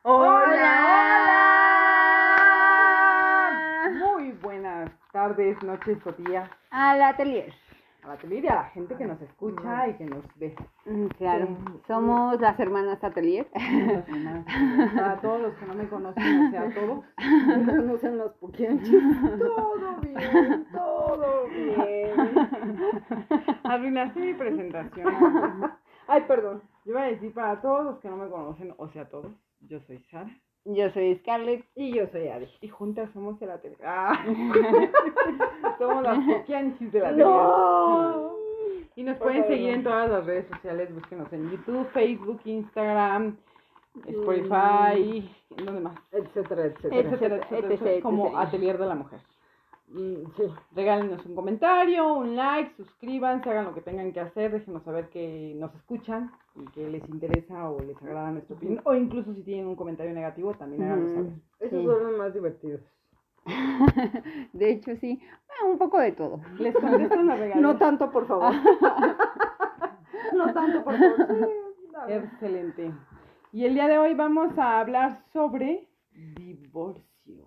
¡Hola! Muy buenas tardes, noches o días. Al atelier. A la televisión y a la gente que nos escucha y que nos ve. Claro, somos las hermanas atelier. Las hermanas. Para todos los que no me conocen, o sea, a todos. No sean los poquianchis. Todo bien, todo bien. Arruinaste mi presentación. Ay, perdón. Yo iba a decir para todos los que no me conocen, o sea, todos. Yo soy Sara. Yo soy Scarlett. Y yo soy Adi. Y juntas somos de la tele. Somos las poquianchis de la tele. ¡No! Y nos pueden seguir en todas las redes sociales. Búsquenos en YouTube, Facebook, Instagram, Spotify, ¿en dónde más? Etcétera. Como Atelier de la Mujer. Sí. Regálenos un comentario, un like, suscríbanse, hagan lo que tengan que hacer, déjenos saber que nos escuchan y que les interesa o les agrada nuestra opinión, o incluso si tienen un comentario negativo también háganlo saber. Esos son los más divertidos. De hecho, sí. Bueno, un poco de todo. Les contestan las regalos. No tanto, por favor. No tanto, por favor. Sí, excelente. Y el día de hoy vamos a hablar sobre divorcio.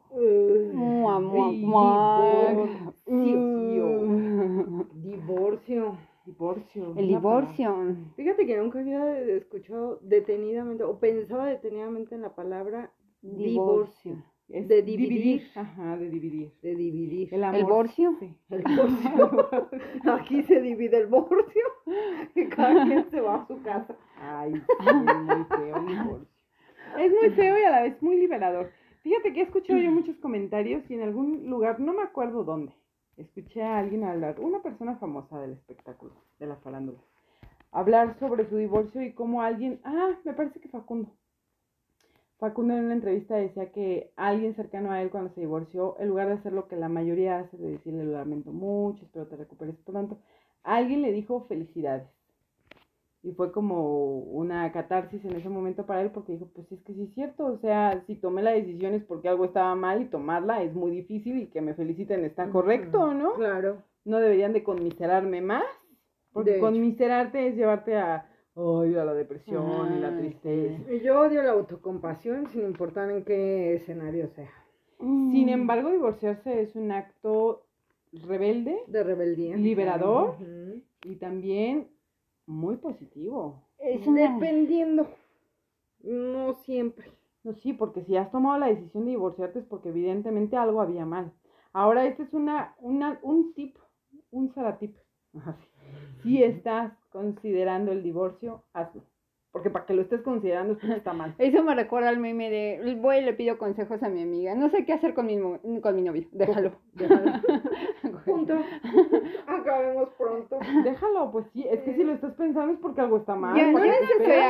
Divorcio. El divorcio. Fíjate que nunca había escuchado detenidamente o pensaba detenidamente en la palabra divorcio. Es de dividir. Ajá, de dividir. De dividir. El amor. ¿El borcio? Sí. El divorcio. Aquí se divide el divorcio y cada quien se va a su casa. Ay, sí, muy feo el divorcio. Es muy feo y a la vez muy liberador. Fíjate que he escuchado yo muchos comentarios y en algún lugar, no me acuerdo dónde, escuché a alguien hablar, una persona famosa del espectáculo, de la farándula, hablar sobre su divorcio y cómo alguien, me parece que Facundo en una entrevista decía que alguien cercano a él cuando se divorció, en lugar de hacer lo que la mayoría hace, de decirle lo lamento mucho, espero te recuperes pronto, alguien le dijo felicidades. Y fue como una catarsis en ese momento para él porque dijo, pues es que sí es cierto, o sea, si tomé la decisión es porque algo estaba mal y tomarla es muy difícil y que me feliciten está correcto, ¿no? Claro. No deberían de conmiserarme más, porque conmiserarte es llevarte a la depresión y la tristeza. Yo odio la autocompasión sin importar en qué escenario sea. Sin embargo, divorciarse es un acto rebelde, de rebeldía, liberador y también muy positivo. Dependiendo, no siempre. No, sí, porque si has tomado la decisión de divorciarte es porque evidentemente algo había mal. Ahora, este es un tip, un Saratip. Si estás considerando el divorcio, hazlo. Porque para que lo estés considerando es porque está mal. Eso me recuerda al meme de voy y le pido consejos a mi amiga. No sé qué hacer con mi novio. Déjalo. Punto. Acabemos pronto. Déjalo, pues sí. Es que si lo estás pensando es porque algo está mal. Yo no necesariamente.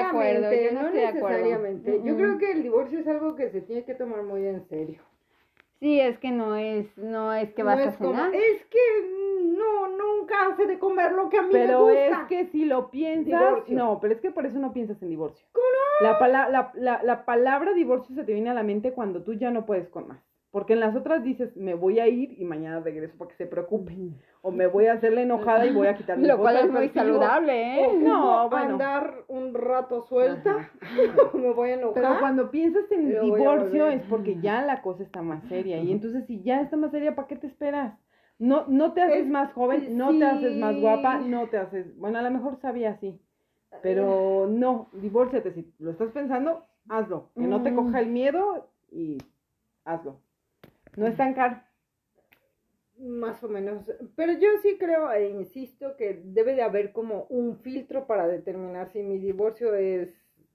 Yo Uh-huh. creo que el divorcio es algo que se tiene que tomar muy en serio. Sí, es que no es que vas a cenar. Es que nunca hace de comer lo que a mí me gusta. Pero es que si lo piensas, divorcio. No, pero es que por eso no piensas en divorcio. ¿Cómo no? La palabra divorcio se te viene a la mente cuando tú ya no puedes con más. Porque en las otras dices, me voy a ir y mañana regreso para que se preocupe. O me voy a hacerle enojada y voy a quitar mi Lo cual es muy saludable, ¿eh? No, bueno. Andar un rato suelta, me voy a enojar. Pero cuando piensas en divorcio es porque ya la cosa está más seria. Y entonces si ya está más seria, ¿para qué te esperas? No te haces más joven, no te haces más guapa, no te haces... Bueno, a lo mejor sabía así. Pero no, divórciate. Si lo estás pensando, hazlo. Que no te coja el miedo y hazlo. No es tan caro. Más o menos. Pero yo sí creo e insisto que debe de haber como un filtro para determinar si mi divorcio es...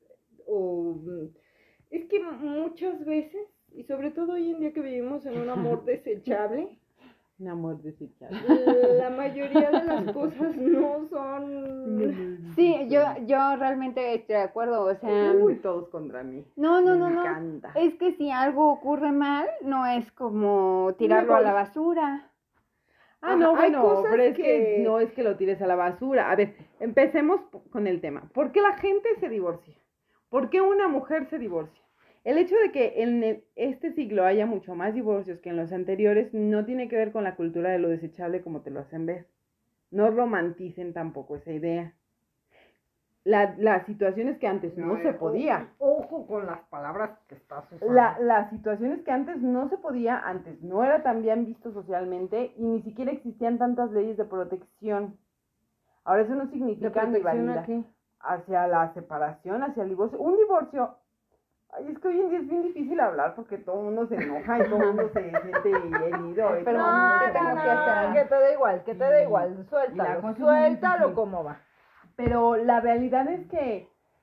Es que muchas veces, y sobre todo hoy en día que vivimos en un amor desechable... Un amor desechable. La mayoría de las cosas no son... Sí, yo realmente estoy de acuerdo, o sea... Uy, todos contra mí. No. Me encanta. Es que si algo ocurre mal, no es como tirarlo a la basura. No, bueno, pero es que no es que lo tires a la basura. A ver, empecemos con el tema. ¿Por qué la gente se divorcia? ¿Por qué una mujer se divorcia? El hecho de que en este siglo haya mucho más divorcios que en los anteriores no tiene que ver con la cultura de lo desechable como te lo hacen ver. No romanticen tampoco esa idea. las situaciones que antes no se podía. Ojo con las palabras que estás usando. Las situaciones que antes no se podía, antes no era tan bien visto socialmente y ni siquiera existían tantas leyes de protección. Ahora eso no significa ni valida hacia la separación, hacia el divorcio. Un divorcio, ay, es que hoy en día es bien difícil hablar porque todo el mundo se enoja y todo el mundo se siente herido. Pero que te da igual, suéltalo como va. Pero la realidad es que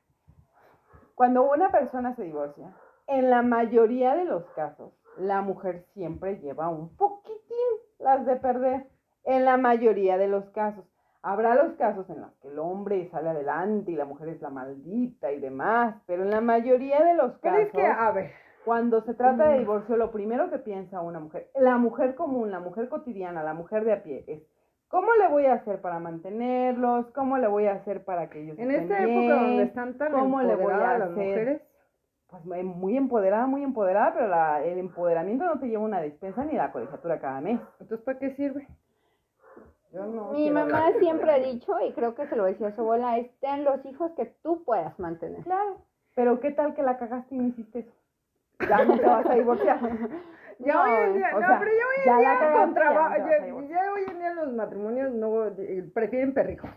cuando una persona se divorcia, en la mayoría de los casos, la mujer siempre lleva un poquitín las de perder. En la mayoría de los casos. Habrá los casos en los que el hombre sale adelante y la mujer es la maldita y demás, pero en la mayoría de los casos, es que, a ver, cuando se trata de divorcio, lo primero que piensa una mujer, la mujer común, la mujer cotidiana, la mujer de a pie, es ¿cómo le voy a hacer para mantenerlos? ¿Cómo le voy a hacer para que ellos en estén esta bien? época donde están tan ¿Cómo le voy a las hacer? mujeres? Pues muy empoderada, pero el empoderamiento no te lleva una despensa ni la colegiatura cada mes. Entonces, ¿para qué sirve? Mi mamá siempre ha dicho, y creo que se lo decía a su abuela, es ten los hijos que tú puedas mantener. Claro, pero ¿qué tal que la cagaste y no hiciste eso? Ya no te vas a divorciar. Ya hoy en día, pero ya hoy en día con trabajo, ya hoy en día los matrimonios no prefieren perrijos.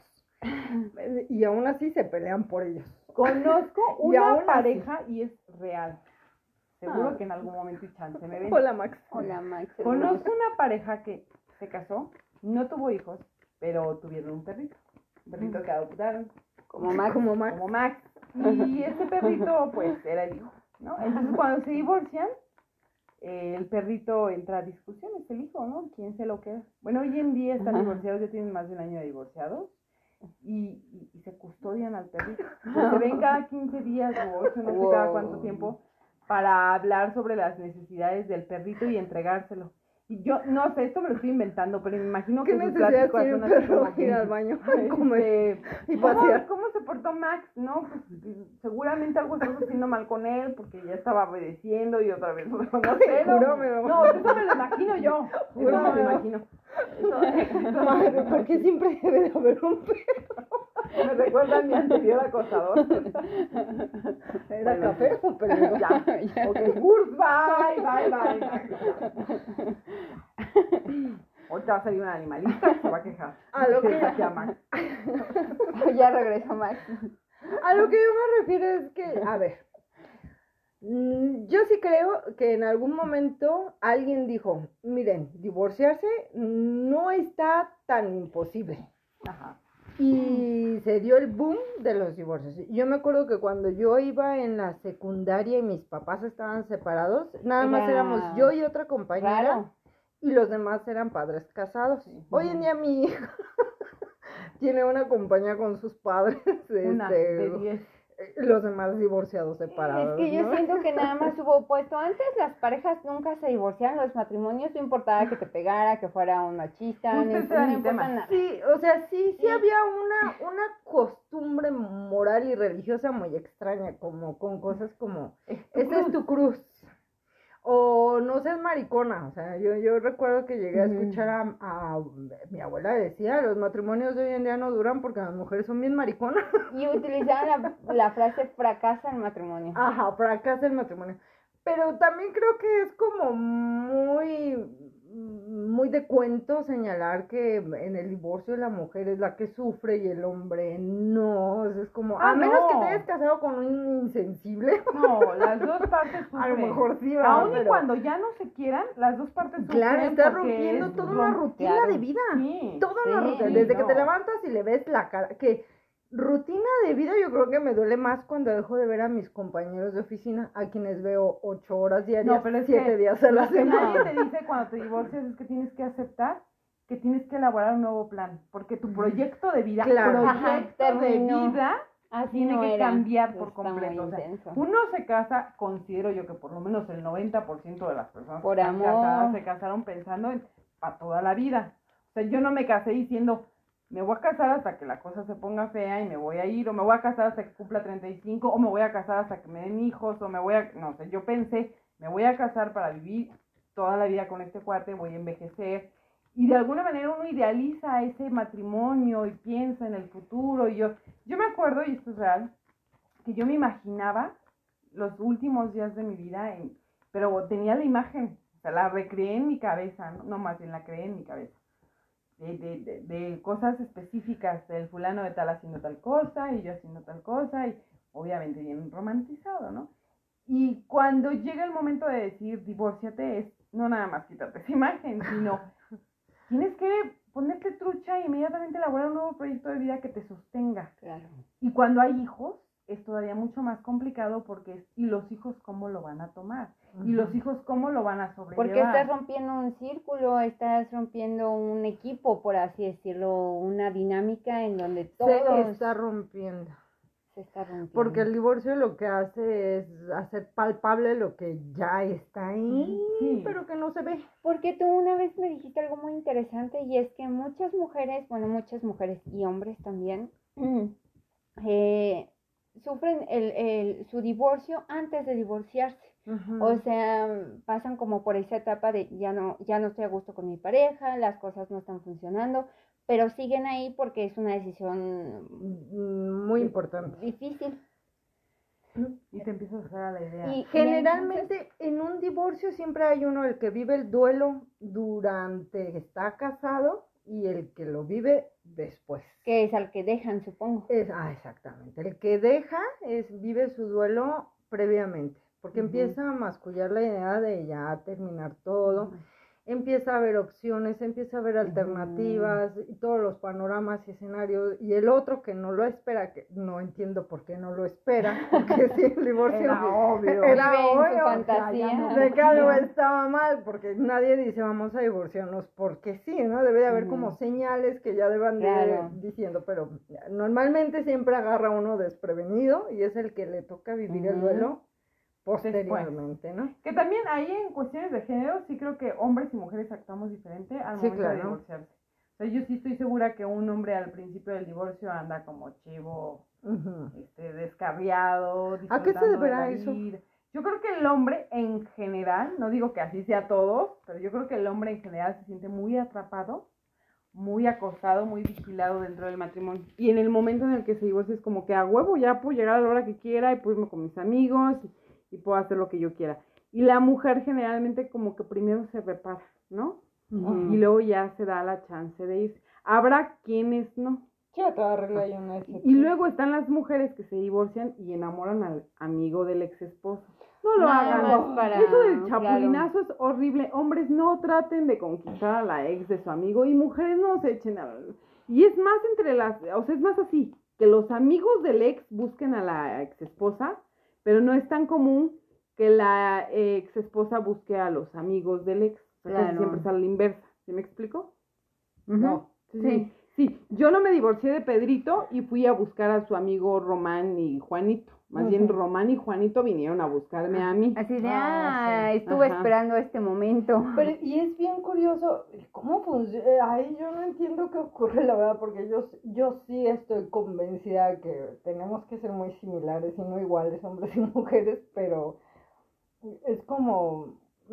Y aún así se pelean por ellos. Conozco una pareja y es real. Seguro que en algún momento y chance me ven. Hola, Max. Hola, Max. Conozco una pareja que se casó, no tuvo hijos, pero tuvieron un perrito que adoptaron. Como Max. Y ese perrito, pues, era el hijo, ¿no? Entonces, cuando se divorcian, el perrito entra a discusiones, el hijo, ¿no? ¿Quién se lo queda? Bueno, hoy en día están divorciados, ya tienen más de un año de divorciados, y se custodian al perrito. Se ven cada 15 días o 8, no sé cada cuánto tiempo, para hablar sobre las necesidades del perrito y entregárselo. Y yo, no sé, esto me lo estoy inventando, pero me imagino que sus pláticas son así como que, ir al baño y pasear. ¿Cómo se portó Max? No, pues seguramente algo estás haciendo mal con él, porque ya estaba obedeciendo y otra vez, no sé, no, eso me lo imagino yo, eso me lo imagino. Porque siempre debe de haber un perro. Me recuerda a mi anterior acosador. ¿Era café o perro? Ya, ok, bye. Ahorita va a salir un animalista que se va a quejar. A lo que ya regresó Max. A lo que yo me refiero es que, a ver, yo sí creo que en algún momento alguien dijo, miren, divorciarse no está tan imposible. Ajá. Y se dio el boom de los divorcios. Yo me acuerdo que cuando yo iba en la secundaria y mis papás estaban separados, nada más éramos yo y otra compañera. Claro. Y los demás eran padres casados. Hoy en día mi hija tiene una compañía con sus padres. Una de 10. Los demás divorciados separados. Es que yo ¿no? siento que nada más hubo opuesto. Antes las parejas nunca se divorciaban, los matrimonios no importaba que te pegara, que fuera un machista, no importa nada. Sí, o sea, sí había una costumbre moral y religiosa muy extraña, como con cosas como, esta es tu cruz. O no seas maricona, o sea, yo recuerdo que llegué a escuchar a mi abuela decía, los matrimonios de hoy en día no duran porque las mujeres son bien mariconas. Y utilizaban la frase fracasa el matrimonio. Ajá, fracasa el matrimonio. Pero también creo que es como muy de cuento señalar que en el divorcio la mujer es la que sufre y el hombre no. O sea, es como, a menos que te hayas casado con un insensible. No, las dos partes sufren. A lo mejor sí, aún y cuando ya no se quieran, las dos partes sufren. Claro, estás rompiendo toda una rutina de vida. Sí, toda una rutina. Desde que te levantas y le ves la cara. Que rutina de vida yo creo que me duele más cuando dejo de ver a mis compañeros de oficina, a quienes veo 8 horas diarias, 7 días a la semana. Nadie te dice cuando te divorcias es que tienes que aceptar que tienes que elaborar un nuevo plan, porque tu proyecto de vida, tiene que cambiar por completo. O sea, uno se casa, considero yo que por lo menos el 90% de las personas por que están amor casadas se casaron pensando en para toda la vida. O sea, yo no me casé diciendo, me voy a casar hasta que la cosa se ponga fea y me voy a ir, o me voy a casar hasta que cumpla 35, o me voy a casar hasta que me den hijos, o no sé, yo pensé, me voy a casar para vivir toda la vida con este cuate, voy a envejecer, Y de alguna manera uno idealiza ese matrimonio y piensa en el futuro. Y yo me acuerdo, y esto es real, que yo me imaginaba los últimos días de mi vida, pero tenía la imagen, o sea, la recreé en mi cabeza, no más bien la creé en mi cabeza. De cosas específicas, del fulano de tal haciendo tal cosa y yo haciendo tal cosa, y obviamente bien romantizado, ¿no? Y cuando llega el momento de decir divórciate, es no nada más quitarte esa imagen, sino tienes que ponerte trucha e inmediatamente elaborar un nuevo proyecto de vida que te sostenga. Claro. Y cuando hay hijos, es todavía mucho más complicado porque ¿y los hijos cómo lo van a tomar? ¿Y los hijos cómo lo van a sobrellevar? Porque estás rompiendo un círculo, estás rompiendo un equipo, por así decirlo, una dinámica en donde todo Se está rompiendo. se está rompiendo. Porque el divorcio lo que hace es hacer palpable lo que ya está ahí, Sí. pero que no se ve. Porque tú una vez me dijiste algo muy interesante y es que muchas mujeres y hombres también, sufren su divorcio antes de divorciarse. O sea, pasan como por esa etapa de ya no estoy a gusto con mi pareja, las cosas no están funcionando, pero siguen ahí porque es una decisión muy importante. difícil. Y te empiezas a hacer a la idea. Y Generalmente en un divorcio siempre hay uno el que vive el duelo durante que está casado y el que lo vive después. que es al que dejan, supongo. Exactamente. El que deja vive su duelo previamente, porque empieza a mascullar la idea de ya terminar todo, empieza a haber opciones, empieza a haber alternativas y todos los panoramas y escenarios, y el otro que no lo espera, que no entiendo por qué no lo espera, porque si el divorcio Era obvio. era Vive en su obvio, fantasía. de que algo estaba mal, porque nadie dice vamos a divorciarnos porque sí, ¿no? Debe de haber como señales que ya deban de Claro. ir diciendo, pero normalmente siempre agarra uno desprevenido y es el que le toca vivir el duelo posteriormente, ¿no? Que también ahí en cuestiones de género sí creo que hombres y mujeres actuamos diferente al Sí, momento de claro. divorciarse. O sea, yo sí estoy segura que un hombre al principio del divorcio anda como chivo, descarriado, ¿A qué se disfrutando de deberá la eso? vida. Yo creo que el hombre en general, no digo que así sea todos, pero yo creo que el hombre en general se siente muy atrapado, muy acosado, muy vigilado dentro del matrimonio. Y en el momento en el que se divorcia es como que a huevo ya puedo llegar a la hora que quiera y puedo irme con mis amigos y puedo hacer lo que yo quiera. Y la mujer generalmente como que primero se repara, ¿no? Y luego ya se da la chance de irse. Habrá quienes no. Sí, a toda regla hay una excepción. Y luego están las mujeres que se divorcian y enamoran al amigo del ex esposo. No lo Nada hagan. más para- Eso del chapulinazo es horrible. Hombres, no traten de conquistar a la ex de su amigo y mujeres no se echen a... Y es más es más así, que los amigos del ex busquen a la ex esposa, pero no es tan común que la ex esposa busque a los amigos del ex. O sea, casi Claro. siempre es a la inversa. ¿Sí me explico? No. Sí. Sí, yo no me divorcié de Pedrito y fui a buscar a su amigo Román y Juanito. Más bien Román y Juanito vinieron a buscarme a mí. Así de, sí. estuve Ajá. esperando este momento. Pero, y es bien curioso, ¿cómo funciona? Ahí yo no entiendo qué ocurre, la verdad, porque yo sí estoy convencida que tenemos que ser muy similares y no iguales, hombres y mujeres, pero es como...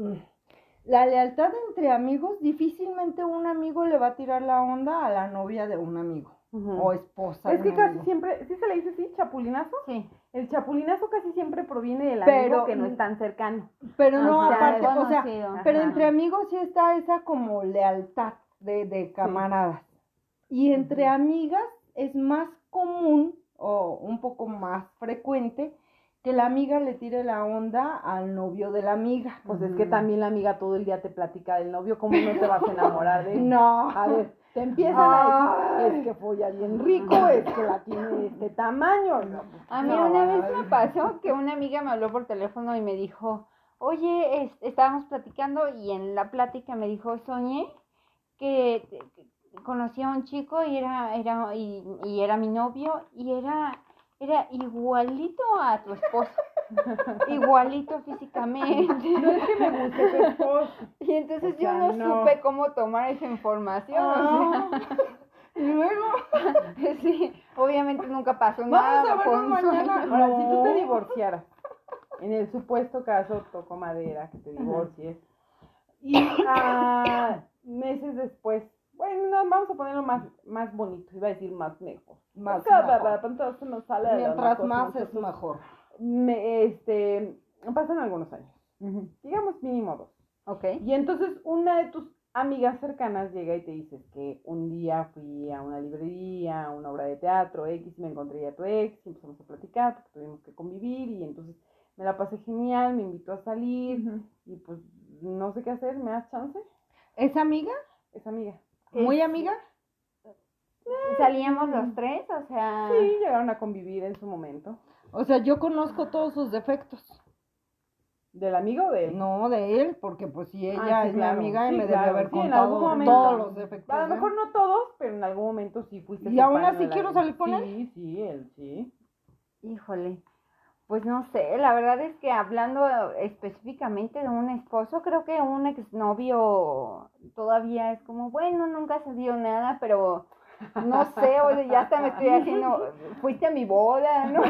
La lealtad entre amigos, difícilmente un amigo le va a tirar la onda a la novia de un amigo o esposa Es de que un casi amigo. siempre, ¿sí se le dice así, chapulinazo? Sí. El chapulinazo casi siempre proviene del Pero- amigo que no es tan cercano. Pero no, Ajá, aparte, o sea, conocido. pero Ajá. entre amigos sí está esa como lealtad de camaradas. Y entre amigas es más común o un poco más frecuente que la amiga le tire la onda al novio de la amiga. Pues es que también la amiga todo el día te platica del novio, ¿cómo no te vas a enamorar de él? No. A ver, te empiezan a decir, es que folla bien rico, es que la tiene de este tamaño. No, pues, A mí no, una bueno, vez me pasó que una amiga me habló por teléfono y me dijo, oye, estábamos platicando y en la plática me dijo, soñé que conocí a un chico y era mi novio y era igualito a tu esposo, igualito físicamente. No es que me guste tu esposo. Y entonces O sea, yo no no. supe cómo tomar esa información, o sea, Y luego, sí, obviamente nunca pasó Vamos a nada. vernos fue un mañana. sueño. Ahora, si tú te divorciaras, en el supuesto caso, toco madera, que te divorcies, Y meses después, bueno, no, vamos a ponerlo más bonito, iba a decir más mejor. Más Entonces nos sale de Mientras las más cosas, es mejor. pasan algunos años, digamos mínimo 2. Ok. Y entonces una de tus amigas cercanas llega y te dice que un día fui a una librería, a una obra de teatro, X, me encontré a tu ex, y empezamos a platicar, porque tuvimos que convivir, y entonces me la pasé genial, me invitó a salir, y pues no sé qué hacer, ¿me das chance? ¿Es amiga? Es amiga. ¿Muy amiga? Salíamos los tres, o sea... Sí, llegaron a convivir en su momento. O sea, yo conozco todos sus defectos. ¿Del amigo o de él? No de él, porque pues si ella sí, es claro. mi amiga y Sí, me claro. debe haber Sí, en contado algún momento. todos los defectos. A lo de mejor él. no todos, pero en algún momento sí fuiste. ¿Y su aún paño así de quiero lágrimas. salir con él? Sí, él sí. Híjole, pues no sé, la verdad es que hablando específicamente de un esposo, creo que un exnovio todavía es como, bueno, nunca se dio nada, pero no sé, oye, ya hasta me estoy haciendo, fuiste a mi boda, ¿no?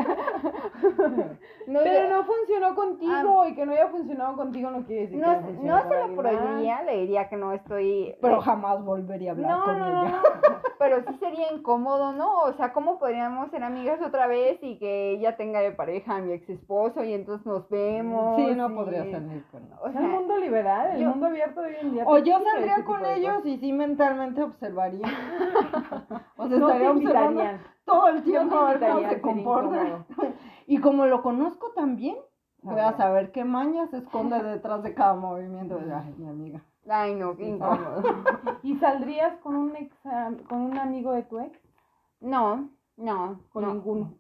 No, Pero no funcionó contigo, y que no haya funcionado contigo no quiere decir que no funcionó no con se lo alguien más. prohibiría, le diría que no estoy... Pero jamás volvería a hablar con ella. Pero sí sería incómodo, ¿no? O sea, ¿cómo podríamos ser amigas otra vez y que ella tenga de pareja a mi ex esposo y entonces nos vemos? Sí, no y- podría salir con él. O Es sea, el mundo liberal, el yo- mundo abierto de hoy en día. O te yo exige saldría ese con tipo de ellos cosas. y sí mentalmente observaría. O sea, No te estaría observando invitarían. todo el tiempo No te a ver cómo invitarían, se sería comporta. incómodo. Y como lo conozco también, voy a Sabrás. saber qué maña se esconde detrás de cada movimiento. Ay, mi amiga. Ay, no, qué incómodo. ¿Y saldrías con con un amigo de tu ex? No, Con no. ninguno.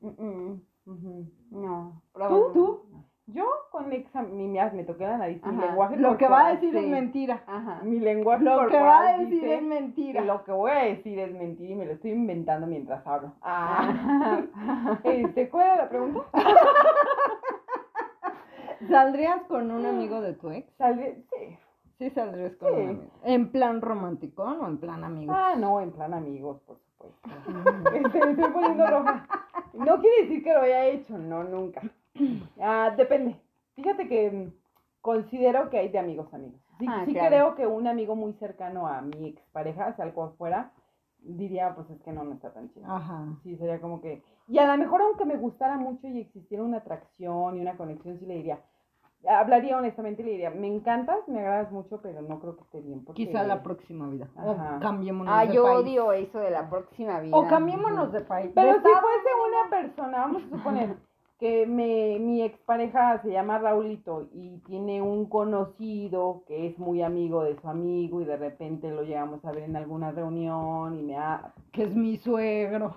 No. ¿Tú? Yo con ex me toqué la nariz, mi Ajá. lenguaje Lo que va a corporal, decir sí. es mentira. Ajá. mi lenguaje Lo que corporal va a decir dice es mentira. que lo que voy a decir es mentira y me lo estoy inventando mientras hablo. ¿Cuál era la pregunta? ¿Saldrías con un amigo de tu ex? Sí. Sí, saldrías con Sí. un amigo. ¿En plan romántico o en plan amigo? No, en plan amigos, por supuesto. Estoy poniendo roja. No quiere decir que lo haya hecho, no, nunca. Depende. Fíjate que considero que hay de amigos. Sí, sí claro. creo que un amigo muy cercano a mi expareja, si algo fuera, diría, pues es que no está tan chido. Ajá. Sí, sería como que... Y a lo mejor aunque me gustara mucho y existiera una atracción y una conexión, sí le diría... Hablaría honestamente y le diría, me encantas, me agradas mucho, pero no creo que esté bien. Porque... Quizá la próxima vida. Ajá. O cambiémonos de yo país. odio eso de la próxima vida. O cambiémonos de país. Pero De si estado. fuese una persona, vamos a suponer que mi expareja se llama Raulito y tiene un conocido que es muy amigo de su amigo y de repente lo llegamos a ver en alguna reunión y Que es mi suegro.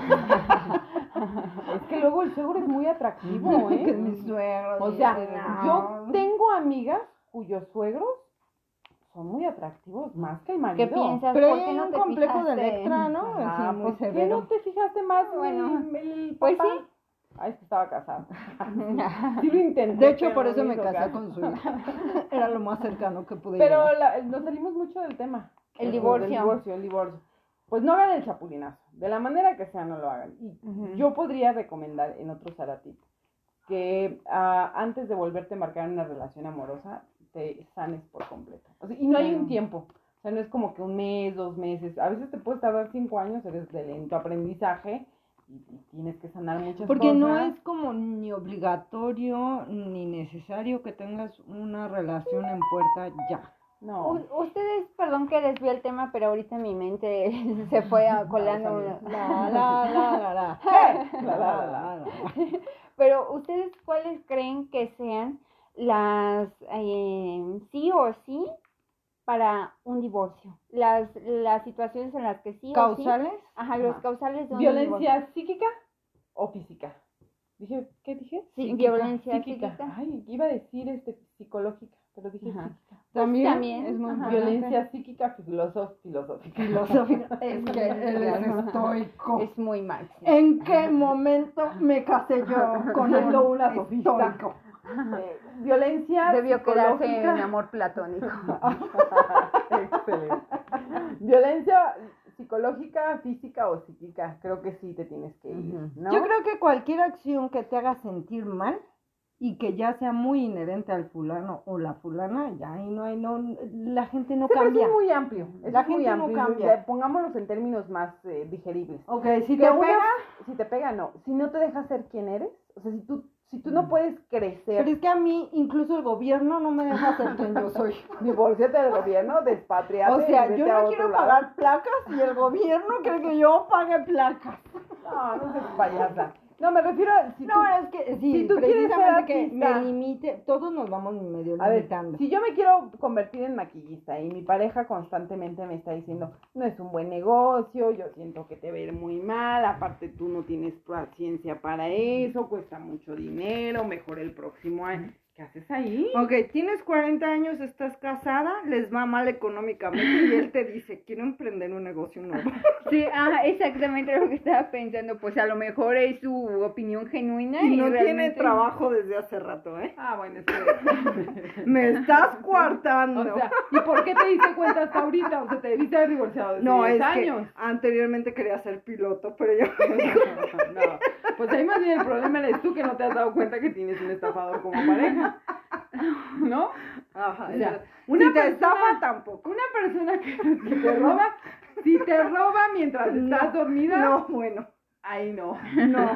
Es que luego el suegro es muy atractivo, Que es ¿eh? mi suegro. O sea, no. yo tengo amigas cuyos suegros son muy atractivos, más que el marido. ¿Qué piensas? Pero ¿Por hay qué no un te complejo de fijaste? Electra, ¿no? Ah, Así muy ¿por qué severo. no te fijaste más Bueno, en el pues papá? sí. Es que estaba casado. Sí lo intenté. De hecho, pero por no eso me hizo casé caso. con su hija. Era lo más cercano que pude Pero llegar. nos salimos mucho del tema. El divorcio. El divorcio. Pues no hagan el chapulinazo. De la manera que sea, no lo hagan. Y yo podría recomendar en otro Zaratip que antes de volverte a embarcar en una relación amorosa, te sanes por completo. O sea, y no hay un tiempo. O sea, no es como que un mes, 2 meses. A veces te puedes tardar 5 años, eres de lento aprendizaje y tienes que sanar muchas Porque cosas. no es como ni obligatorio ni necesario que tengas una relación en puerta ya. No. Ustedes, perdón que desvíe el tema, pero ahorita mi mente se fue colando. La. Pero ustedes, ¿cuáles creen que sean las sí o sí para un divorcio? Las situaciones en las que sí o sí. ¿Causales? Ajá, los causales de un ¿Violencia psíquica o física? ¿Qué dije? Sí, violencia psíquica. Ay, iba a decir psicológica, pero dije Ajá. psíquica. También, es muy ajá. importante. Violencia psíquica, filosófica. Filosófica. Es que él es estoico. Es muy mal. ¿En qué momento me casé yo con Siendo un una sofista? estoico? Violencia Debió quedarse en psicológica. amor platónico. Excelente. Violencia psicológica, física o psíquica. Creo que sí te tienes que ir, ¿no? Yo creo que cualquier acción que te haga sentir mal y que ya sea muy inherente al fulano o la fulana, ya ahí la gente no Sí, pero cambia. eso es muy amplio. Eso La es muy gente no amplio. cambia. Pongámoslos en términos más digeribles. Ok, si Que te una- pega, Si te pega, no. Si no te deja ser quien eres, o sea, si tú no puedes crecer, pero es que a mí incluso el gobierno no me deja ser quien yo soy. divórciate del gobierno, despatriate. O sea, y vete yo a no otro quiero lado. pagar placas y el gobierno cree que yo pague placas. No seas payasa. No, me refiero a si No, tú, es que sí, si tú quieres ser precisamente que artista. me limite, todos nos vamos medio A ver, limitando. si yo me quiero convertir en maquillista y mi pareja constantemente me está diciendo, no es un buen negocio, yo siento que te va a ir muy mal, aparte tú no tienes paciencia para eso, cuesta mucho dinero, mejor el próximo año. ¿Qué haces ahí? Ok, tienes 40 años, estás casada, les va mal económicamente y él te dice, quiero emprender un negocio nuevo. Sí, exactamente lo que estaba pensando. Pues a lo mejor es su opinión genuina. Y no tiene realmente... trabajo desde hace rato, ¿eh? Ah, bueno, es que... Me estás coartando. O sea, ¿y por qué te diste cuenta hasta ahorita? O sea, te debiste haber divorciado desde no, 10 es años. que anteriormente quería ser piloto, pero ya No, pues ahí más bien el problema eres tú que no te has dado cuenta que tienes un estafador como pareja, ¿no? Ajá, O sea, una una si te persona- estafa tampoco. Una persona que te roba, si te roba mientras estás dormida, No, bueno, ahí no. no.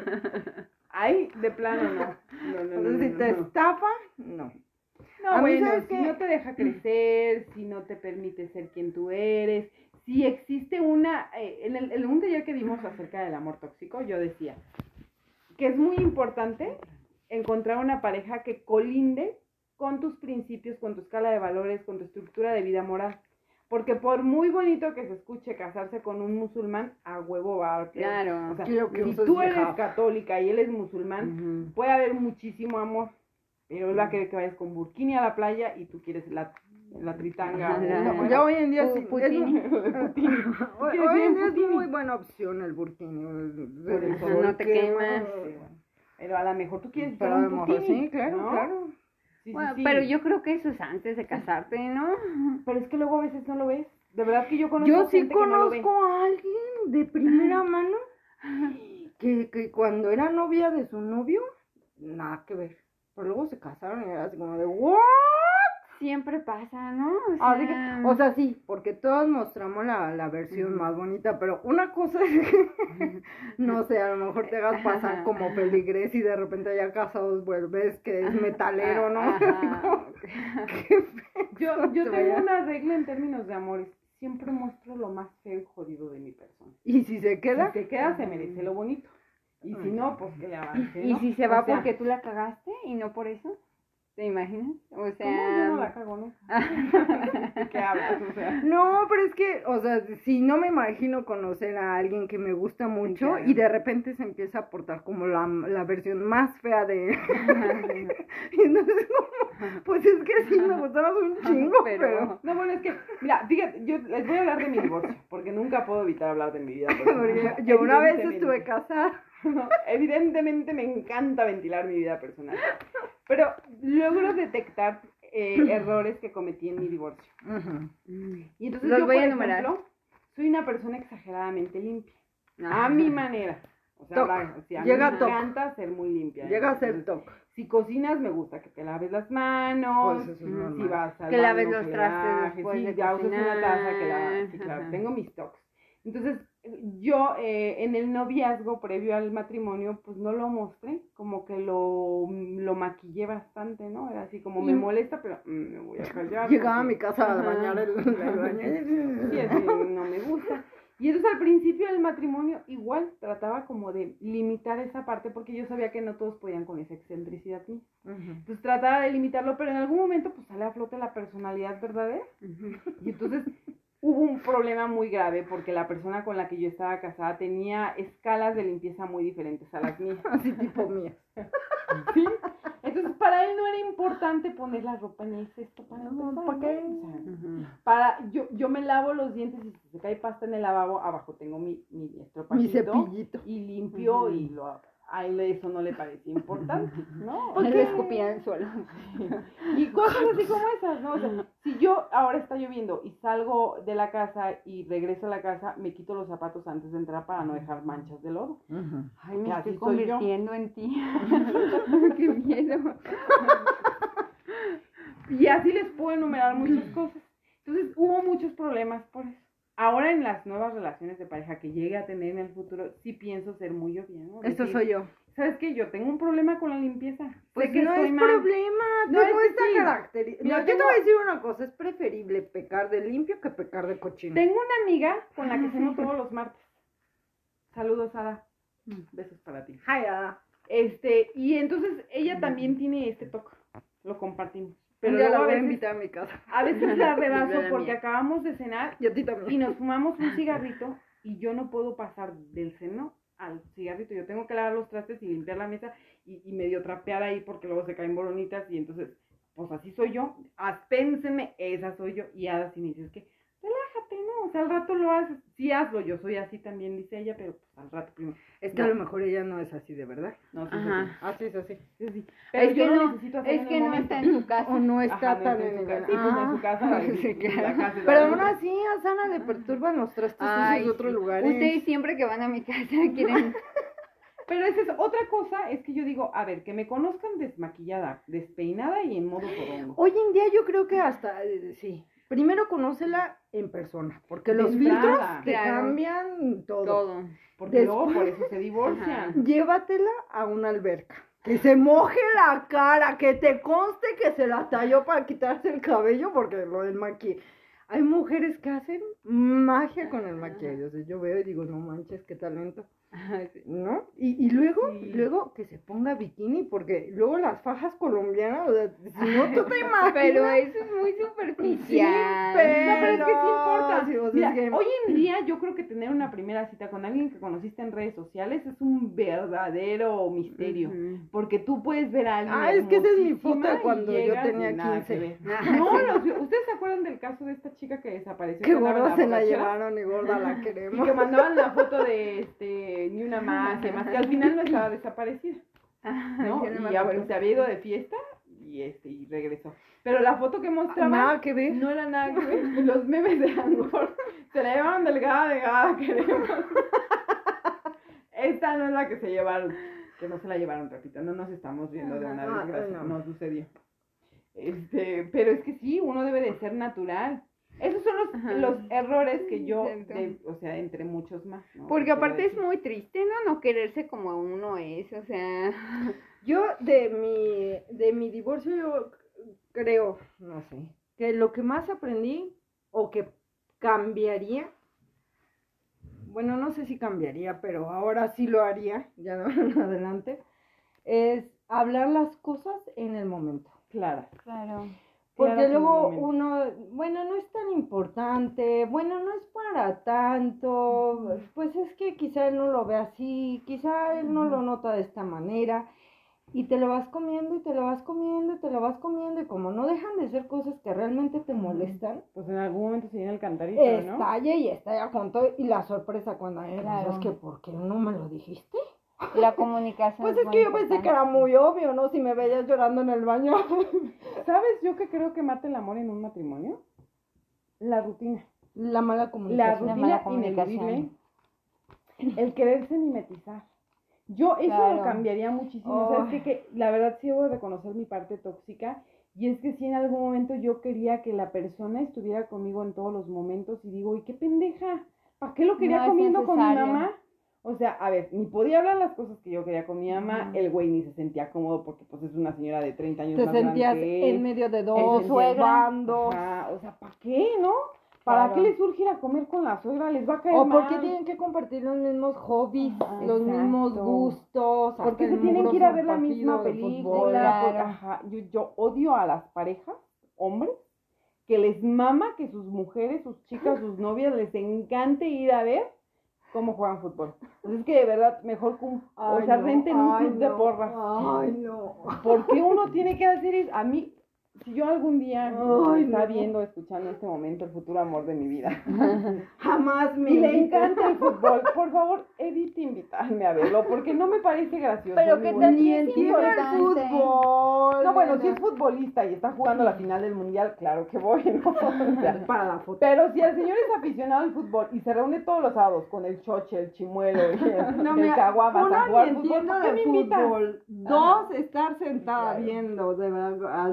Ahí de plano no. No, Si te no. estafa, no. No, A mí, bueno, ¿sabes si qué? no te deja crecer, si no te permite ser quien tú eres, si existe una... en un taller que dimos acerca del amor tóxico, yo decía que es muy importante encontrar una pareja que colinde con tus principios, con tu escala de valores, con tu estructura de vida moral. Porque por muy bonito que se escuche casarse con un musulmán, a huevo va a... Claro. O sea, Quiero que si uses tú eres hijab. católica y él es musulmán, puede haber muchísimo amor, pero él va a querer que vayas con burkini a la playa y tú quieres la tritanga. Ajá, o- No, ya hoy en día sí. Putini. Hoy en día es muy buena opción el burkini. Por eso, no te quemas. Sí, bueno. Pero a lo mejor tú quieres Pero ser de un morro, putini, sí, claro, ¿no? claro. Sí, Bueno, sí. pero yo creo que eso es antes de casarte, ¿no? Pero es que luego a veces no lo ves. De verdad que yo conozco Yo sí gente que no lo ve. conozco a alguien de primera mano que cuando era novia de su novio, nada que ver. Pero luego se casaron y era así como de ¿what? Siempre pasa, ¿no? O sea, sí, porque todos mostramos la versión más bonita, pero una cosa es que, no sé, a lo mejor te hagas pasar como peligrés y de repente ya casados vuelves que es metalero, ¿no? Ajá. Yo Te tengo vaya. una regla en términos de amores. Siempre muestro lo más feo y jodido de mi persona. Y si se queda, Si se queda, se merece lo bonito. Y si no, pues que le avance, ¿Y ¿no? si se va O sea, porque tú la cagaste y no por eso? ¿Te imaginas? O ¿cómo sea... yo no la cago nunca? ¿De qué hablas? O sea, no, pero es que, o sea, si no me imagino conocer a alguien que me gusta mucho claro. y de repente se empieza a portar como la versión más fea de él. Y entonces, como, pues es que sí, me gustabas un chingo, pero... no, bueno, es que, mira, fíjate, yo les voy a hablar de mi divorcio, porque nunca puedo evitar hablar de mi vida personal. Porque yo una vez Evidentemente. estuve casada. No, evidentemente me encanta ventilar mi vida personal. Pero logro detectar errores que cometí en mi divorcio. Y entonces Los yo, voy por a enumerar. ejemplo, soy una persona exageradamente limpia. Ajá. A mi manera. O sea, Toc. o sea, a Llega mí me toc. encanta ser muy limpia. Llega a ser Entonces, top. si cocinas, me gusta que te laves las manos. Pues eso es Si normal. vas al Que laves baño, los que trastes laves, después sí, de ya usas una taza que la... cocinar. Sí, claro, Ajá. tengo mis tocs. Entonces, yo en el noviazgo previo al matrimonio, pues no lo mostré, como que lo maquillé bastante, ¿no? Era así como, me molesta, pero me voy a callar. Llegaba a porque- mi casa a Ajá. bañar el baño. Sí, así no me gusta. Y entonces al principio del matrimonio igual trataba como de limitar esa parte porque yo sabía que no todos podían con esa excentricidad mía. Entonces trataba de limitarlo, pero en algún momento pues sale a flote la personalidad verdadera. Y entonces hubo un problema muy grave porque la persona con la que yo estaba casada tenía escalas de limpieza muy diferentes a las mías. Así tipo mía. ¿Sí? Entonces para él no era importante poner la ropa en el cesto para empezar, ¿para qué? ¿no? O sea, yo me lavo los dientes y si se cae pasta en el lavabo, abajo tengo mi Mi estropajito cepillito. y limpio y lo a él eso no le parecía importante, ¿no? O le escupía en el suelo. Y cosas así como esas, ¿no? O sea, si yo ahora está lloviendo y salgo de la casa y regreso a la casa, me quito los zapatos antes de entrar para no dejar manchas de lodo. Ay, me Así estoy soy yo. convirtiendo en ti. Qué miedo. Y así les puedo enumerar muchas cosas. Entonces hubo muchos problemas por eso. Ahora en las nuevas relaciones de pareja que llegue a tener en el futuro, sí pienso ser muy obvia, ¿no? Esto soy yo. ¿Sabes qué? Yo tengo un problema con la limpieza. Pues Sé que no estoy es mal. problema, No, tengo es que esta sí. característica. Mira, No, yo te tengo- voy a decir una cosa, es preferible pecar de limpio que pecar de cochino. Tengo una amiga con la que ceno todos los martes. Saludos, Ada. Besos para ti. Ay, Ada. Y entonces ella también tiene este toque. Lo compartimos. Pero Pero ya la luego voy a invitar a mi casa. a veces la rebaso Yo la porque mía. acabamos de cenar Y a ti y también. nos fumamos un cigarrito y yo no puedo pasar del seno al cigarrito. Yo tengo que lavar los trastes y limpiar la mesa y medio trapear ahí porque luego se caen boronitas y entonces, pues así soy yo. Pénsenme, esa soy yo. Y Ada sí me dice, es que relájate, ¿no? O sea, al rato lo haces. Sí, hazlo, yo soy así también, dice ella, pero pues al rato primero. Es que a lo mejor ella no es así de verdad. No, sí, Ajá. Así es así. sí, sí. Pero Es yo que lo no, necesito hacer es en que el no momento. está en su casa. O no está Ajá, no tan está en su el... casa. Sí, pues en su casa. Sí, claro. la casa es Pero la aún otra. así a Sana le perturban los trastes Ay, sucios de otros sí. lugares. Ustedes siempre que van a mi casa quieren... Pero esa es otra cosa, es que yo digo, a ver, que me conozcan desmaquillada, despeinada y en modo porongo. Hoy en día yo creo que hasta, sí, primero conócela en persona, porque De los entrada, filtros te claro. cambian todo. Todo. Porque luego después- por eso se divorcian. Llévatela a una alberca. Que se moje la cara, que te conste que se la talló para quitarse el cabello, porque lo del maquillaje. Hay mujeres que hacen magia con el maquillaje. O sea, yo veo y digo, no manches, qué talento. ¿No? Y luego, Sí. luego que se ponga bikini, porque luego las fajas colombianas, o sea, si no tú te imaginas. Pero eso es muy superficial. No, pero es que sí importa. Sí, o sea, Mira, es que- hoy en día yo creo que tener una primera cita con alguien que conociste en redes sociales es un verdadero misterio. Ujú. Porque tú puedes ver a alguien. Ah, es que esa es mi foto hermosísima de cuando y yo llegas y tenía nada que 15. ver. No, ¿ustedes se acuerdan del caso de esta chica que desapareció? Que andaba en gorda se la borrachera? llevaron y gorda la Y queremos. que mandaban la foto de ni una más, y demás, que al final no estaba desaparecida, ¿no? Yo no me Y ya, acuerdo. se había ido de fiesta y regresó. Pero la foto que mostraban Nada que ver. no era nada que ver. Y los memes de Angor se la llevaban delgada, queremos. Esta no es la que se llevaron. Que no se la llevaron, repito, no nos estamos viendo de una Ah, desgracia, no. no sucedió. Pero es que sí, uno debe de ser natural. Esos son Ajá. los errores que yo, Exacto. o sea, entre muchos más, ¿no? Porque Quiero aparte es decir. muy triste, ¿no? No quererse como uno es, o sea... Yo de mi divorcio yo creo, no sé, que lo que más aprendí o que cambiaría, bueno, no sé si cambiaría, pero ahora sí lo haría, ya no en adelante, es hablar las cosas en el momento. Claro. Claro. Porque Claras en el luego momento. uno, bueno, no es tan importante, bueno, no es para tanto, pues es que quizá él no lo ve así, quizá él no lo nota de esta manera, y te lo vas comiendo y te lo vas comiendo y te lo vas comiendo, y como no dejan de ser cosas que realmente te molestan, Pues en algún momento se viene el cantarito, ¿no? estalla y estalla con todo, y la sorpresa cuando hay, Claro. es que ¿por qué no me lo dijiste? La comunicación Pues es muy que yo pensé que era importante. muy obvio, ¿no? Si me veías llorando en el baño. ¿Sabes yo que creo que mata el amor en un matrimonio? La rutina. La mala La comunicación. La rutina mala comunicación. ineludible. El quererse mimetizar. Yo eso Claro. lo cambiaría muchísimo. Oh. ¿Sabes qué? Que la verdad sí debo reconocer mi parte tóxica. Y es que si en algún momento yo quería que la persona estuviera conmigo en todos los momentos y digo, ¡y qué pendeja! ¿Para qué lo quería No es comiendo con mi necesario. mamá? O sea, a ver, ni podía hablar las cosas que yo quería con mi mamá, Ujú. el güey ni se sentía cómodo porque pues es una señora de 30 años Te más grande sentías que él. en medio de Te dos sentías- bandos. Ajá, o sea, ¿para qué, no? ¿Para Claro. qué les surge ir a comer con la suegra? Les va a caer O mal. porque tienen que compartir los mismos hobbies, Ajá, los exacto. mismos gustos. Porque hasta se el tienen que ir a mugroso ver la misma partido de película. fútbol. Claro. porque, ajá, yo odio a las parejas, hombres, que les mama que sus mujeres, sus chicas, sus novias les encante ir a ver cómo juegan fútbol. Entonces es que de verdad, mejor Ay, o sea, no, renten un ay, club de no, porras. Ay, no. ¿Por qué uno tiene que hacer eso? A mí, si yo algún día Ay, está no. viendo, escuchando en este momento el futuro amor de mi vida, Jamás me y le invita. encanta el fútbol, por favor, evite invitarme a verlo, porque no me parece gracioso. Pero ni ¿qué bonito. tal Ni si es entiendo el importante? fútbol. No, bueno, si es futbolista y está jugando la final del mundial, claro que voy, ¿no? O sea, Para la foto. pero si el señor es aficionado al fútbol y se reúne todos los sábados con el choche, el chimuelo y el mira, caguamas a uno jugar ni fútbol, entiendo ¿por qué de me invitas? fútbol. Dos, estar sentada Claro. viendo, de verdad,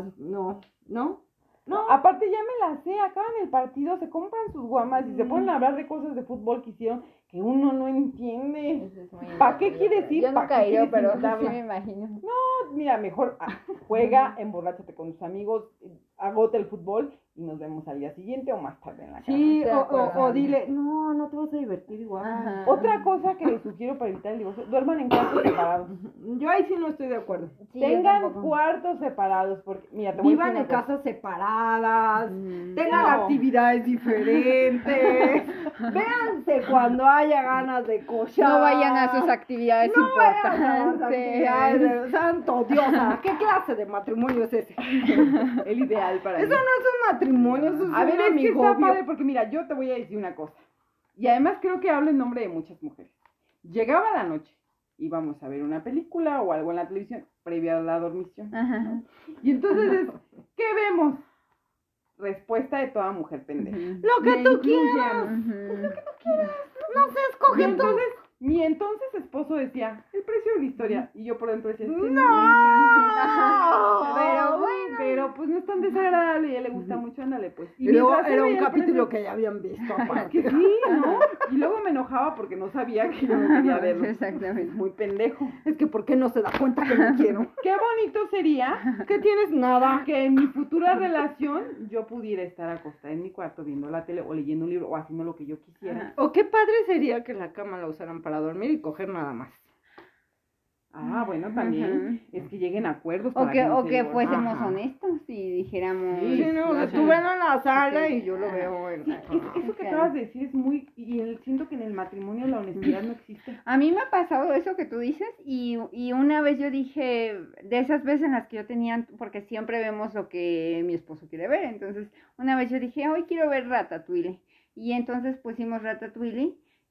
no. Aparte ya me la sé, acaban el partido, se compran sus guamas y se ponen a hablar de cosas de fútbol que hicieron que uno no entiende. Eso es muy ¿Para qué entretenido. quieres ir? Yo ¿Pa' nunca qué he ido, quieres pero sí invitarla? me imagino. Mira, mejor juega, emborráchate con tus amigos, agota el fútbol y nos vemos al día siguiente o más tarde en la casa. Sí, de acuerdo. o dile, no te vas a divertir igual. Ajá. Otra cosa que les sugiero para evitar el divorcio, duerman en cuartos separados. Yo ahí sí no estoy de acuerdo. Sí, yo Tengan tampoco. cuartos separados, porque, mira, te voy a Vivan decir en una cosa. casas separadas, Mm. tengan No. actividades diferentes, véanse cuando haya ganas de cochar. No vayan a sus actividades No vayan a las importantes. actividades de- santo Dios, ¿qué clase de matrimonio es ese? El ideal para Eso mí. no es un matrimonio, eso es A ver, un es que está amigobio. padre, porque mira, yo te voy a decir una cosa. Y además creo que hablo en nombre de muchas mujeres. Llegaba la noche, íbamos a ver una película o algo en la televisión, previa a la dormición. Ajá. Y entonces es, ¿qué vemos? Respuesta de toda mujer pendeja. Lo que Me tú incluyen. quieras. Ujú. No se Y escoge tú. entonces, mi entonces esposo decía, el precio de la historia. Y yo por dentro decía, "Es que ¡No! me encanta". Pero bueno. Pero pues no es tan desagradable y a él le gusta mucho, ándale pues. Y luego mientras era él un veía el capítulo precio- que ya habían visto. Es aparte. que sí, ¿no? Y luego me enojaba porque no sabía que yo no quería verlo. Exactamente. Muy pendejo. Es que ¿por qué no se da cuenta que no quiero? Qué bonito sería ¿Qué tienes? Nada. que en mi futura relación yo pudiera estar acostada en mi cuarto viendo la tele o leyendo un libro o haciendo lo que yo quisiera. O qué padre sería que la cama la usaran para dormir y coger nada más. Ah, bueno, también. Es que lleguen a acuerdos. para O que, no o se que divorcien. fuésemos Ajá. honestos y dijéramos. Sí, Sí, no, ajá. tú ven en la sala Sí. y yo lo veo en... Sí, eso que acabas de decir es muy... Y siento que en el matrimonio la honestidad no existe. A mí me ha pasado eso que tú dices y una vez yo dije, de esas veces en las que yo tenía, porque siempre vemos lo que mi esposo quiere ver, entonces una vez yo dije, hoy quiero ver Ratatouille, y entonces pusimos Ratatouille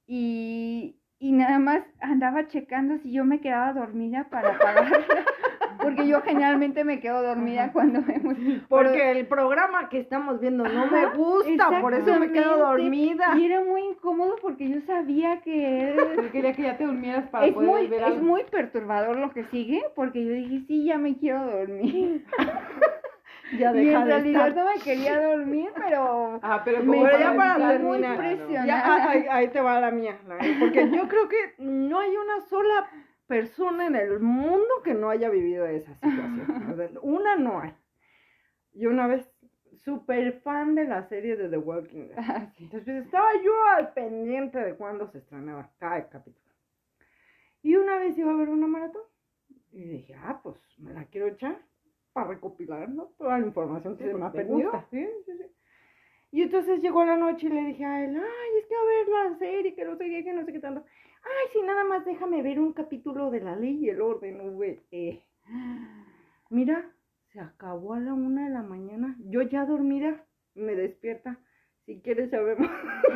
y nada más andaba checando si yo me quedaba dormida para apagarla, porque yo generalmente me quedo dormida cuando vemos. Porque el programa que estamos viendo no me gusta, por eso me quedo exactamente. dormida. Y era muy incómodo porque yo sabía que Yo quería que ya te durmieras para es poder muy, ver es algo. muy perturbador lo que sigue, porque yo dije, sí, ya me quiero dormir. Ya Y deja en de realidad estar. no me quería dormir, pero Ah, pero me como ya para sentí terminar, muy claro. presionada. Ya, ahí te va la mía. Porque yo creo que no hay una sola persona en el mundo que no haya vivido esa situación. O sea, una no hay. Yo una vez, súper fan de la serie de The Walking Dead. Ah, sí. Entonces estaba yo al pendiente de cuándo se estrenaba cada capítulo. Y una vez iba a ver una maratón. Y dije, pues me la quiero echar para recopilar, ¿no? Toda la información que Sí, se me ha porque te perdido. gusta. Sí. Y entonces llegó la noche y le dije a él, ay, es que a ver la serie, que no sé qué, que no sé qué tanto. Ay, sí, nada más déjame ver un capítulo de La Ley y el Orden, güey. Mira, se acabó a la 1 de la mañana. Yo ya dormida, me despierta. Si quieres sabemos.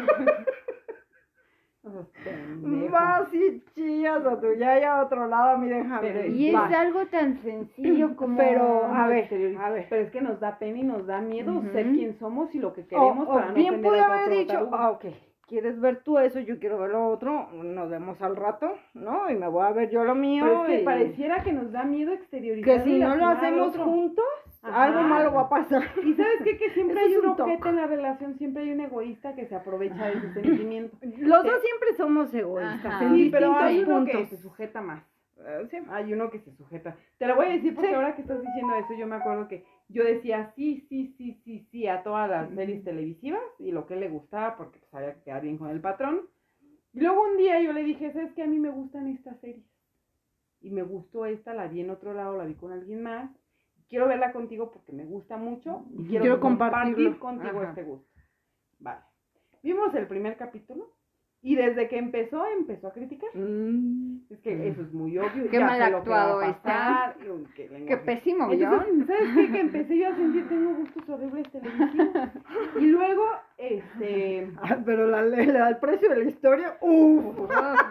Vas y chillas a tu ya y a otro lado, miren, Pero- Y es va. algo tan sencillo como... Pero, a ver, exteriorizar. a ver. Pero es que nos da pena y nos da miedo Ujú. ser quien somos y lo que queremos O para no bien ofender pude a haber otro dicho, tarugo. ok, ¿quieres ver tú eso? Yo quiero ver lo otro, nos vemos al rato, ¿no? Y me voy a ver yo lo mío. Pero es que y- pareciera que nos da miedo exteriorizar. que si y no lo lastimar al hacemos otro. juntos, Ajá. algo malo va a pasar. Y sabes qué? Que siempre Eso hay es un un toque. objeto en la relación, siempre hay un egoísta que se aprovecha de ese sentimiento. Los dos siempre somos egoístas, Ajá. en Sí, pero distintos hay uno que puntos. se sujeta más. Sí, hay uno que se sujeta. Te lo voy a decir porque Sí. ahora que estás diciendo eso, yo me acuerdo que yo decía sí a todas las series televisivas y lo que le gustaba porque pues había que quedar bien con el patrón. Y luego un día yo le dije, ¿sabes qué? A mí me gustan estas series. Y me gustó esta, la vi en otro lado, la vi con alguien más. Quiero verla contigo porque me gusta mucho y quiero Quiero compartir compartirlo. contigo Ajá. este gusto. Vale. Vimos el primer capítulo Y desde que empezó a criticar. Es que eso es muy obvio. Qué ya mal sé lo que va a actuado pasar, está. uy, qué Qué lenguaje. pésimo guión. Entonces, ¿sabes qué? Que empecé yo a sentir, tengo gustos horribles televisivos. Y luego, Pero el precio de la historia, o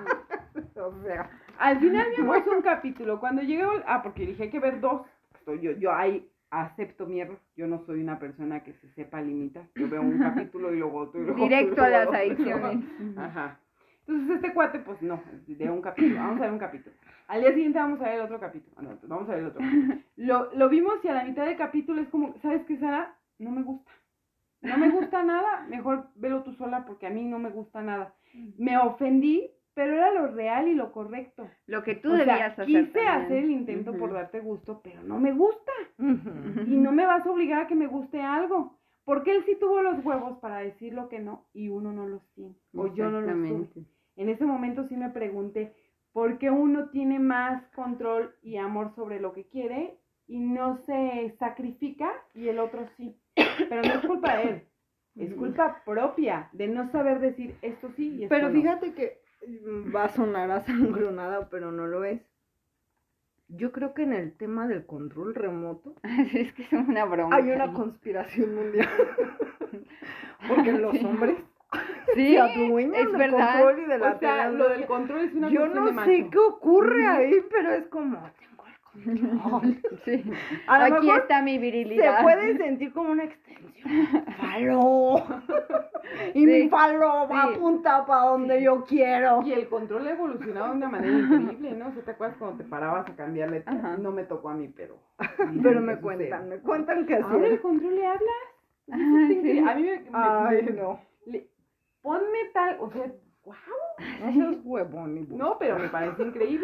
sea, al final vimos un capítulo. Cuando llegué, porque dije, hay que ver 2. Yo ahí acepto mi error. Yo no soy una persona que se sepa limitar. Yo veo un capítulo y luego otro. Y luego Directo otro, a y las luego otro. adicciones. Ajá. Entonces este cuate, pues no, de un capítulo, vamos a ver un capítulo. Al día siguiente vamos a ver el otro capítulo. No, pues vamos a ver el otro capítulo. Lo vimos y a la mitad del capítulo es como, ¿sabes qué, Sara? No me gusta. No me gusta nada, mejor velo tú sola porque a mí no me gusta nada. Me ofendí, pero era lo real y lo correcto. Lo que tú O sea, debías hacer quise también. hacer el intento por darte gusto, pero no me gusta. ujú. Y no me vas a obligar a que me guste algo. Porque él sí tuvo los huevos para decir lo que no y uno no los tiene. O yo no los tuve. Exactamente. En ese momento sí me pregunté por qué uno tiene más control y amor sobre lo que quiere y no se sacrifica y el otro sí. Pero no es culpa de él, es culpa propia de no saber decir esto sí y esto Pero no. fíjate que va a sonar a sangronada, pero no lo es. Yo creo que en el tema del control remoto Es que es una broma. hay una conspiración mundial. Porque los hombres Sí, se adueñan es del verdad. control y de la O sea, tele. lo del control es una Yo cuestión no de macho. sé qué ocurre ahí, pero es como, tengo el control. Sí. A lo Aquí mejor está mi se virilidad. puede sentir como una extensión. ¡Falo! Y Sí, mi falo sí. apunta para donde yo quiero. Y el control ha evolucionado de una manera increíble, ¿no? ¿Sí te acuerdas cuando te parabas a cambiarle? Ajá. No me tocó a mí, pero... Pero me me cuentan que así Ahora el es. control le hablas. Eso Ah, está increíble. sí. A mí me... Ay, no. Ponme tal... O sea, wow. Eso es huevón y No, pero me parece increíble.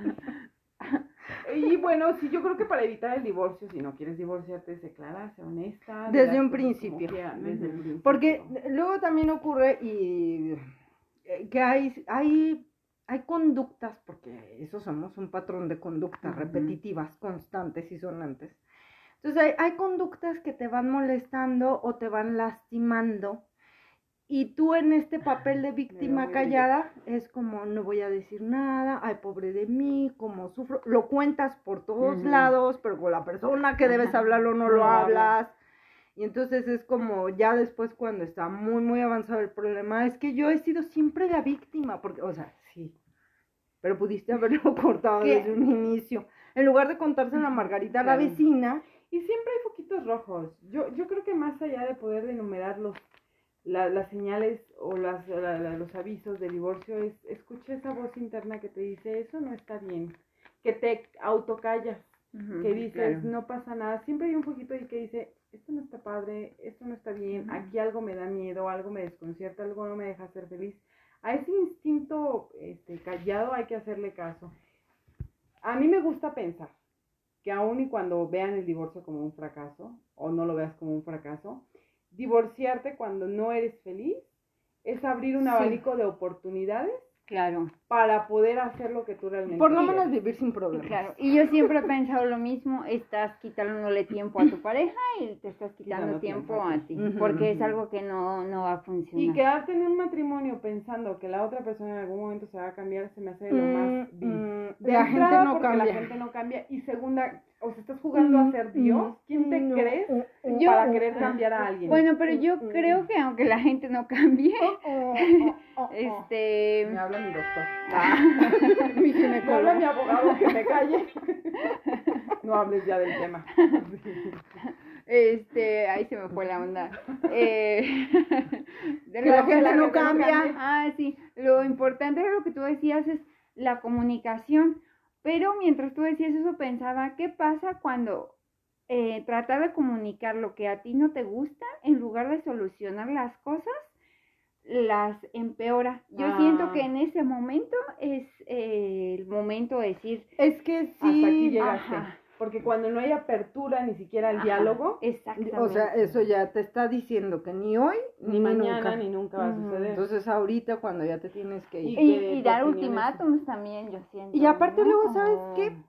Y bueno, sí, yo creo que para evitar el divorcio, si no quieres divorciarte, sé clara, sé honesta. Desde las un cosas como principio. quieran, desde el principio. Porque luego también ocurre que hay conductas, porque eso somos un patrón de conductas Ujú. repetitivas, constantes y sonantes. Entonces hay conductas que te van molestando o te van lastimando. Y tú en este papel de víctima muy callada es como no voy a decir nada, ay pobre de mí, como sufro, lo cuentas por todos Ujú. lados, pero con la persona que debes Ajá. hablarlo no No lo hablas. hablas. Y entonces es como ya después cuando está muy muy avanzado el problema, es que yo he sido siempre la víctima, porque, o sea, sí, pero pudiste haberlo cortado ¿Qué? desde un inicio. En lugar de contárselo a Margarita, a la Claro. vecina, Y siempre hay foquitos rojos. Yo creo que más allá de poder enumerar las señales o los avisos de divorcio, escucha esa voz interna que te dice, eso no está bien, que te autocallas, Ujú, que dices, claro. no pasa nada. Siempre hay un poquito ahí que dice, esto no está padre, esto no está bien, aquí algo me da miedo, algo me desconcierta, algo no me deja ser feliz. A ese instinto callado hay que hacerle caso. A mí me gusta pensar que aun y cuando vean el divorcio como un fracaso, o no lo veas como un fracaso, divorciarte cuando no eres feliz es abrir un Sí. abanico de oportunidades Claro. para poder hacer lo que tú realmente por lo quieres. menos vivir sin problemas. Claro, y yo siempre he pensado lo mismo, estás quitándole tiempo a tu pareja y te estás quitando Quitando tiempo tiempo a a ti. ti, Ujú, porque es ujú. algo que no va a funcionar. Y quedarte en un matrimonio pensando que la otra persona en algún momento se va a cambiar, se me hace de lo más vil. De la gente entrada, no porque cambia. la gente no cambia. Y segunda, o sea, estás jugando a ser Dios. ¿Quién te No. crees Yo- para querer cambiar a alguien? Bueno, pero yo creo que aunque la gente no cambie, Me habla mi doctor. Mi Me habla ginecólogo. mi abogado que me calle. No hables ya del tema. ahí se me fue la onda. De Que la lo- gente no gente no cambia. cambie. Ah, sí, lo importante de lo que tú decías es la comunicación, pero mientras tú decías eso pensaba, ¿qué pasa cuando tratar de comunicar lo que a ti no te gusta, en lugar de solucionar las cosas, las empeora? Yo siento que en ese momento es el momento de decir, Es que Hasta aquí sí. llegaste. ajá. Porque cuando no hay apertura ni siquiera al ajá, diálogo, exactamente. O sea, eso ya te está diciendo que ni hoy ni mañana nunca. ni nunca va a Ujú. suceder. Entonces ahorita cuando ya te tienes que ir. Y que Y tu dar opinión es- ultimátums también, yo siento. Y aparte ¿no? luego, ¿sabes Como- qué?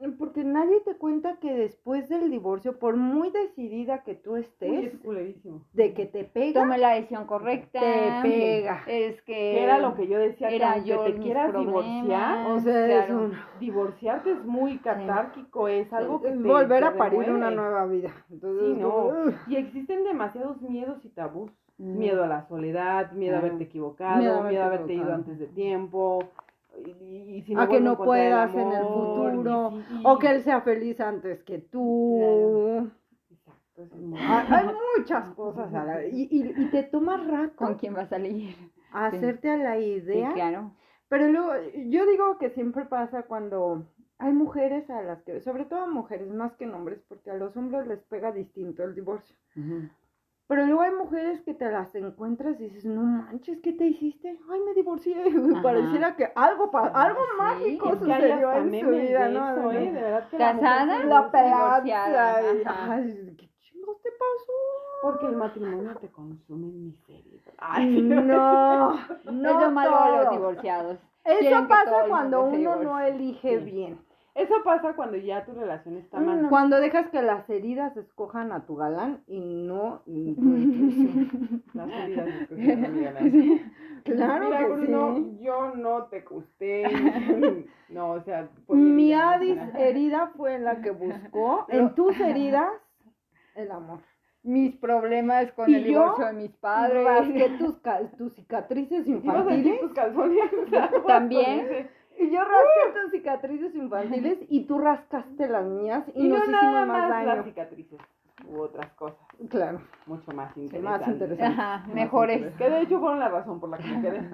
Porque nadie te cuenta que después del divorcio, por muy decidida que tú Uy, estés, es culerísimo. de que te pega, Tome la decisión correcta. te pega. Es que... Que era lo que yo decía, que era aunque yo te mis quieras problemas, divorciar, o sea, es claro. un... divorciarte es muy catárquico, es algo que te volver te a parir remueve. una nueva vida. Entonces, Sí, es no. como, ugh. Y existen demasiados miedos y tabús. Mm. Miedo a la soledad, miedo a Claro. haberte equivocado, Miedo a miedo a haberte haberte ido equivocado. antes de tiempo, y si A que vuelvo no encontrar el puedas en el amor, futuro, y o que él sea feliz antes que tú. Exacto, eso es muy... Hay muchas cosas a la... y te tomas ¿Con rato quién va a salir? a hacerte a la Sí, idea. claro. Pero luego, yo digo que siempre pasa cuando hay mujeres a las que, sobre todo mujeres más que hombres, porque a los hombres les pega distinto el divorcio. Ujú. Pero luego hay mujeres que te las encuentras y dices, no manches, ¿qué te hiciste? Ay, me divorcié. Pareciera que algo Sí, mágico es que hay sucedió hasta en su memes vida, de ¿no? eso, De- de verdad que ¿Casada? la mujer La Divorciada, pelaza. Y, ajá. ay, ¿qué chingos te pasó? porque el matrimonio te consume en miseria. Ay, No, Es no lo malo de los todo. divorciados. Quieren Eso que pasa todo el cuando mundo se uno no divorcie. elige Sí. bien. Eso pasa cuando ya tu relación está mal. Cuando dejas que las heridas escojan a tu galán y no tu intuición. Las heridas escogieron a mi galán. Claro Mira, que Bruno, sí. yo no te gusté. No, o sea, fue Mi herida Adis emocional. herida fue la que buscó en tus heridas el amor. Mis problemas con Y el yo divorcio de mis padres. Rasqué tus cicatrices Ibas a decir infantiles. tus calzones. También. Y yo rasqué tus cicatrices infantiles y tú rascaste las mías y, Y nos no hicimos nada más más las daño. cicatrices, u otras cosas Claro. mucho más Sí, interesantes. más interesante. Ajá, Más mejores. interesantes. Que de hecho fueron la razón por la que me quedé.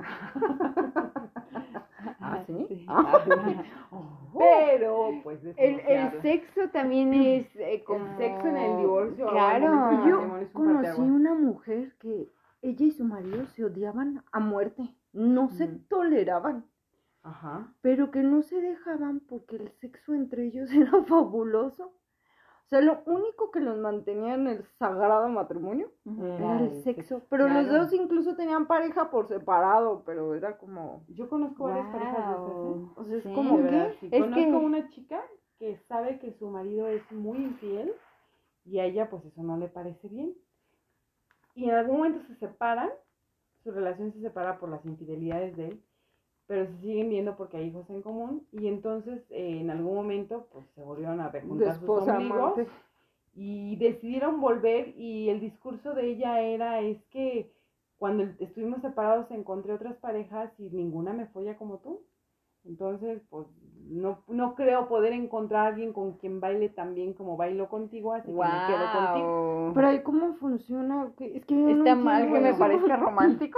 ¿Ah, sí? Ah, sí. Pero, pues, El desconfiarla. sexo también es como... El sexo en el divorcio, o al Claro. momento del Yo matrimonio es un conocí parteaguas. una mujer que ella y su marido se odiaban a muerte, no se toleraban, Ajá. pero que no se dejaban porque el sexo entre ellos era fabuloso. O sea, lo único que los mantenía en el sagrado matrimonio era el sexo. Pero los claro. dos incluso tenían pareja por separado, pero era como... Yo conozco varias parejas de esas, ¿eh? Wow. O sea, es Sí. como De verdad, que... sí. Es Conozco que- una chica que sabe que su marido es muy infiel y a ella pues eso no le parece bien. Y en algún momento se separan, su relación se separa por las infidelidades de él, pero se siguen viendo porque hay hijos en común y entonces en algún momento pues se volvieron a De rejuntar sus esposa ombligos amante. y decidieron volver y el discurso de ella era es que cuando estuvimos separados encontré otras parejas y ninguna me folla como tú. Entonces, pues, no creo poder encontrar a alguien con quien baile tan bien como bailo contigo, así que me quedo contigo. Wow. Pero ahí cómo funciona, es que yo no ¿Está mal entiendo que me eso. parezca romántico?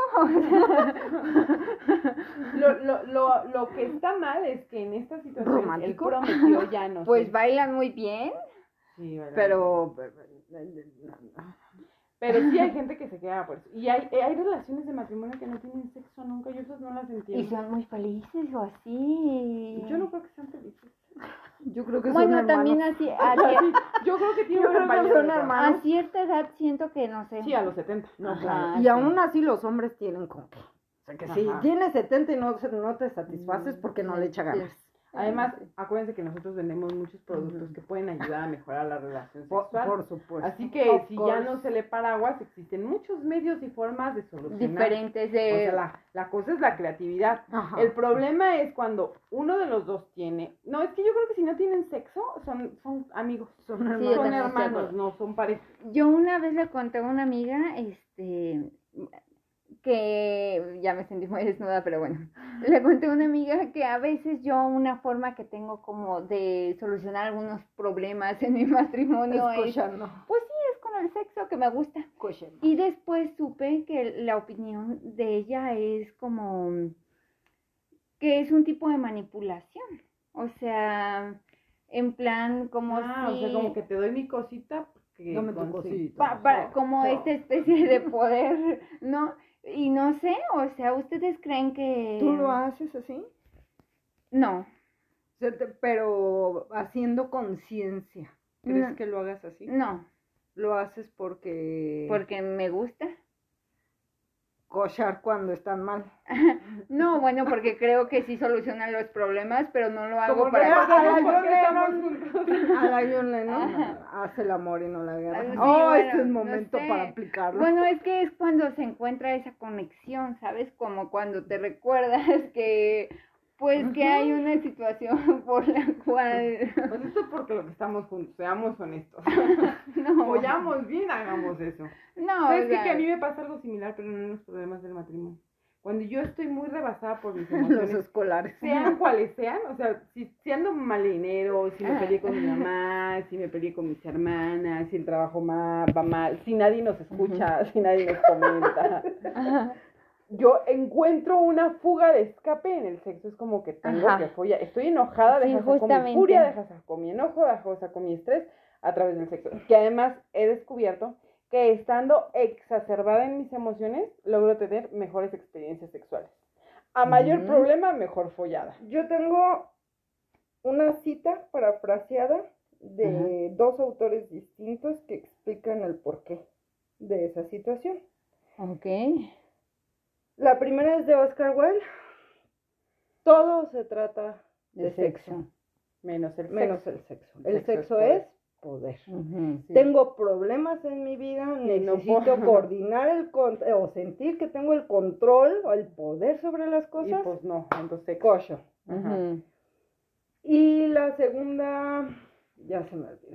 Lo que está mal es que en esta situación ¿Romántico? él prometió ya no Pues sé. bailan muy bien. Sí, ¿verdad? Pero... Pero sí hay gente que se queda por eso. Y hay relaciones de matrimonio que no tienen sexo nunca, yo esas no las Y entiendo. son muy felices o así. Yo no creo que sean felices. Yo creo que son Bueno, hermanos. también así, Yo creo que tienen Yo creo que compañeros son de trabajo. hermanos. a cierta edad siento que no sé. Sí, a los 70. No, Ajá, claro. sí. Y aún así los hombres tienen con qué. O sea, que si Ajá. tienes 70 y no te satisfaces porque no le echa ganas. Además, acuérdense que nosotros vendemos muchos productos que pueden ayudar a mejorar la relación sexual. Por supuesto. Así que Of si course. ya no se le paraguas, existen muchos medios y formas de solucionar. Diferentes O de... sea, la cosa es la creatividad. Ajá. El problema es cuando uno de los dos tiene... No, es que yo creo que si no tienen sexo, son amigos. Son Sí, yo hermanos. Son también estoy de hermanos, acuerdo. no son pareja. Yo una vez le conté a una amiga, que ya me sentí muy desnuda, pero bueno, le conté a una amiga que a veces yo una forma que tengo como de solucionar algunos problemas en mi matrimonio es, Escuchando. pues sí, es con el sexo que me gusta. Escuchando. Y después supe que la opinión de ella es como que es un tipo de manipulación. O sea, en plan como O si... sea, como que te doy mi cosita. Porque Dame tu consigo- cosita. como esta especie de poder, ¿no? Y no sé, o sea, ¿ustedes creen que...? ¿Tú lo haces así? No, O sea, pero haciendo conciencia. ¿Crees No. que lo hagas así? no, Lo haces porque... porque me gusta. cochar cuando están mal. No, bueno, porque creo que sí solucionan los problemas, pero no lo hago Como para no que... pasa a la porque John estamos Lennon, juntos. a la John Lennon Ajá. hace el amor y no la guerra. Sí, Oh, bueno, este es no momento sé. para aplicarlo. Bueno, es que es cuando se encuentra esa conexión, ¿sabes? Como cuando te recuerdas que, pues, que hay una situación por la cual... Pues esto es porque lo que estamos juntos, seamos honestos. No, Follamos bien, hagamos eso. no, ¿Sabes o qué? sea, Que a mí me pasa algo similar, pero no en los problemas del matrimonio. Cuando yo estoy muy rebasada por mis Los emociones, escolares. sean cuales sean, o sea, si ando mal de dinero, si me Ajá. peleé con mi mamá, si me peleé con mis hermanas, si el trabajo va mal, si nadie nos escucha, si nadie nos comenta, Ajá. yo encuentro una fuga de escape en el sexo. Es como que tengo Ajá. que follar. Estoy enojada, Sí, deja saco mi justamente. furia, deja saco mi enojo, deja saco mi estrés a través del sexo. Que además he descubierto que estando exacerbada en mis emociones, logro tener mejores experiencias sexuales. A mayor problema, mejor follada. Yo tengo una cita parafraseada de dos autores distintos que explican el porqué de esa situación. Ok. La primera es de Oscar Wilde. Todo se trata de sexo, Menos el menos sexo. el sexo. El sexo es poder. Ujú. Sí. Tengo problemas en mi vida, Sí, no necesito puedo. coordinar o sentir que tengo el control o el poder sobre las Y cosas. pues no, entonces Cocho. Ajá. Ujú. Y la segunda, ya se me olvidó.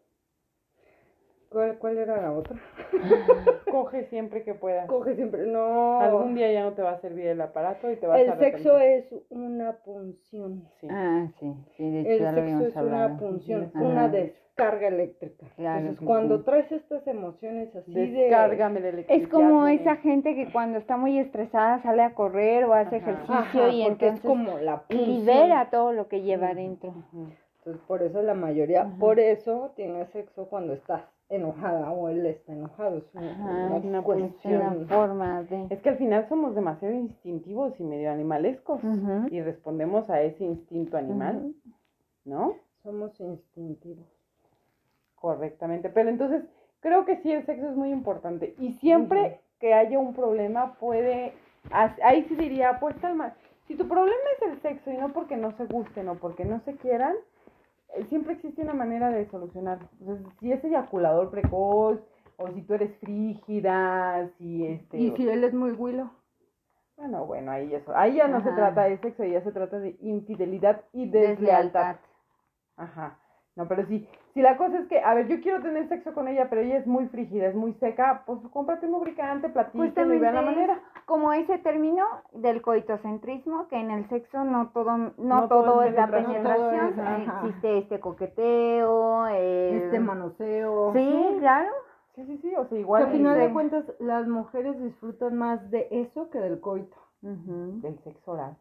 ¿Cuál era la otra? Coge siempre que puedas. Coge siempre, no. Algún día ya no te va a servir el aparato y te vas a El arrepentir. sexo es una punción. Sí. Ah, sí, sí, de hecho El ya lo sexo habíamos es hablado. una punción, Ajá. una descarga eléctrica. Claro Entonces, que cuando sí. traes estas emociones así Descárgame la electricidad. Es como nene. esa gente que cuando está muy estresada sale a correr o hace Ajá. ejercicio Ajá, y porque entonces es como la punción. libera todo lo que lleva adentro. Ujú. Entonces, por eso la mayoría, por eso tiene sexo cuando estás enojada o él está enojado. Es Ajá, es una es cuestión. una forma de... Es que al final somos demasiado instintivos y medio animalescos. Ujú. Y respondemos a ese instinto animal, Ujú. ¿no? Somos instintivos. Correctamente. Pero entonces, creo que sí, el sexo es muy importante. Y siempre que haya un problema, ahí sí diría, apuesta al mal. Si tu problema es el sexo y no porque no se gusten o porque no se quieran, siempre existe una manera de solucionarlo. Entonces, si es eyaculador precoz, o si tú eres frígida, si Y si él es muy huilo. Bueno, ahí ya no se Ajá. trata de sexo, ya se trata de infidelidad y deslealtad. Ajá. No, pero si la cosa es que, a ver, yo quiero tener sexo con ella, pero ella es muy frígida, es muy seca, pues cómprate un lubricante, platíquenlo y vean la Justamente manera. como ese término del coitocentrismo, que en el sexo no todo No todo es es la penetración, penetración, todo es, ajá. existe este coqueteo, Manoseo. Sí, claro. Sí, o sea, Que igual al final Sí. de cuentas, las mujeres disfrutan más de eso que del coito. Ujú. del sexo oral.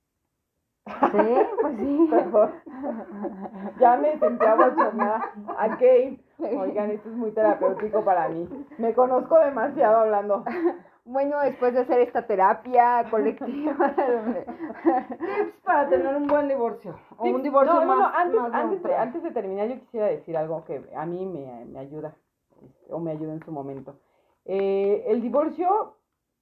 Sí, pues sí. Perdón. Ya me sentía bochornada. Again. Oigan, esto es muy terapéutico para mí. Me conozco demasiado hablando. Bueno, después de hacer esta terapia colectiva. Tips para tener un buen divorcio. O un divorcio más neutral. Antes de terminar, yo quisiera decir algo que a mí me ayuda, o me ayuda en su momento. El divorcio,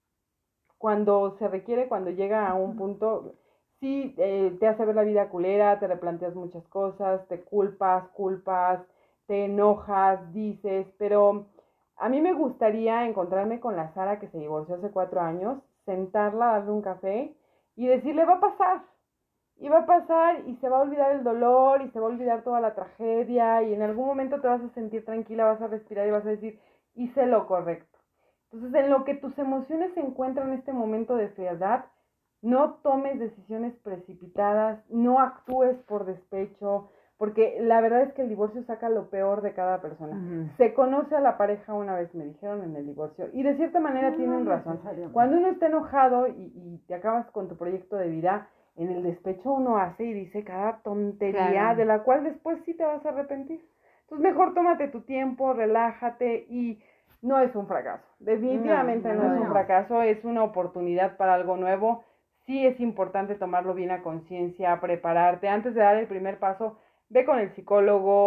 cuando se requiere, cuando llega a un punto, sí, te hace ver la vida culera, te replanteas muchas cosas, te culpas, te enojas, dices, pero a mí me gustaría encontrarme con la Sara que se divorció hace 4 años, sentarla, darle un café y decirle, va a pasar. Y va a pasar y se va a olvidar el dolor y se va a olvidar toda la tragedia y en algún momento te vas a sentir tranquila, vas a respirar y vas a decir, hice lo correcto. Entonces, en lo que tus emociones se encuentran en este momento de frialdad, no tomes decisiones precipitadas, no actúes por despecho, porque la verdad es que el divorcio saca lo peor de cada persona. Ujú. Se conoce a la pareja una vez, me dijeron en el divorcio, y de cierta manera tienen razón. Cuando uno está enojado y te acabas con tu proyecto de vida, en el despecho uno hace y dice cada tontería, Claro. de la cual después sí te vas a arrepentir. Entonces mejor tómate tu tiempo, relájate y no es un fracaso. Definitivamente no es un fracaso, es una oportunidad para algo nuevo. Sí es importante tomarlo bien a conciencia, prepararte. Antes de dar el primer paso, ve con el psicólogo,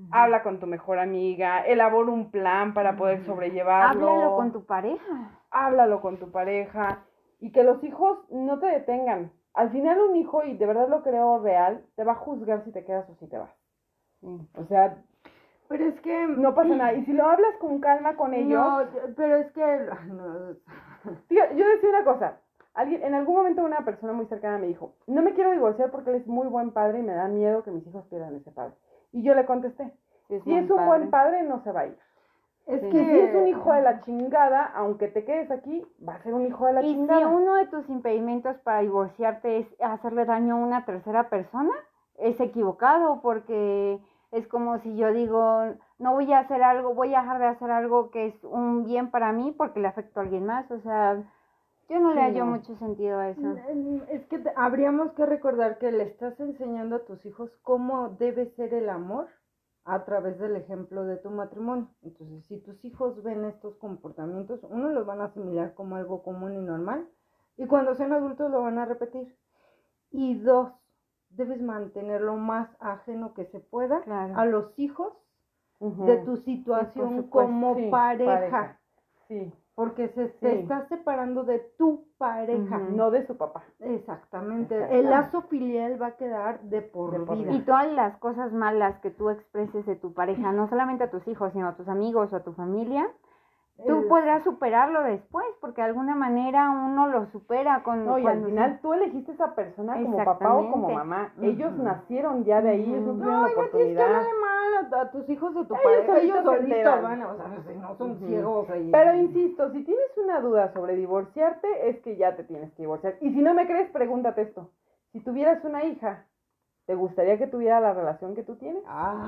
habla con tu mejor amiga, elabora un plan para poder sobrellevarlo. Háblalo con tu pareja. Háblalo con tu pareja y que los hijos no te detengan. Al final un hijo, y de verdad lo creo real, te va a juzgar si te quedas o si te vas. O sea, pero es que no pasa nada. Y si lo hablas con calma con ellos... No, pero es que... No. Fíjate, yo decía una cosa. En algún momento una persona muy cercana me dijo, no me quiero divorciar porque él es muy buen padre y me da miedo que mis hijos pierdan ese padre. Y yo le contesté, si es un buen padre, no se va a ir. Es Y que si es un hijo de la chingada, aunque te quedes aquí, va a ser un hijo de la Y chingada. si uno de tus impedimentos para divorciarte es hacerle daño a una tercera persona, es equivocado, porque es como si yo digo, no voy a hacer algo, voy a dejar de hacer algo que es un bien para mí porque le afecto a alguien más. O sea, yo no le hallo mucho sentido a eso. Es que habríamos que recordar que le estás enseñando a tus hijos cómo debe ser el amor a través del ejemplo de tu matrimonio. Entonces, si tus hijos ven estos comportamientos, uno, los van a asimilar como algo común y normal, y cuando sean adultos lo van a repetir. Y dos, debes mantener lo más ajeno que se pueda a los hijos de tu situación como pareja. Sí. Porque te está separando de tu pareja. No de su papá. Exactamente. El lazo filial va a quedar de por vida. Y todas las cosas malas que tú expreses de tu pareja, no solamente a tus hijos, sino a tus amigos o a tu familia, tú podrás superarlo después, porque de alguna manera uno lo supera con... No, y al final tú elegiste esa persona como papá o como mamá. Ellos nacieron ya de ahí, ellos no tuvieron la oportunidad. No tienes que hablarle mal a tus hijos de tu pareja. Ellos solitos van, o sea, no son ciegos. Pero insisto, si tienes una duda sobre divorciarte, es que ya te tienes que divorciar. Y si no me crees, pregúntate esto. Si tuvieras una hija, ¿te gustaría que tuviera la relación que tú tienes?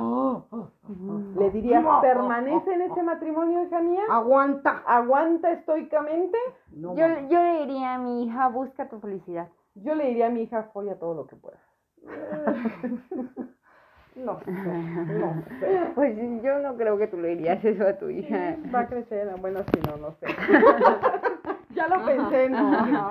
¿Le dirías, permanece en ese matrimonio, hija mía? ¿Aguanta estoicamente? No, yo le diría a mi hija, busca tu felicidad. Yo le diría a mi hija, folla todo lo que puedas. No sé. Pues yo no creo que tú le dirías eso a tu hija. Va a crecer, bueno, si no sé. Ya lo pensé, no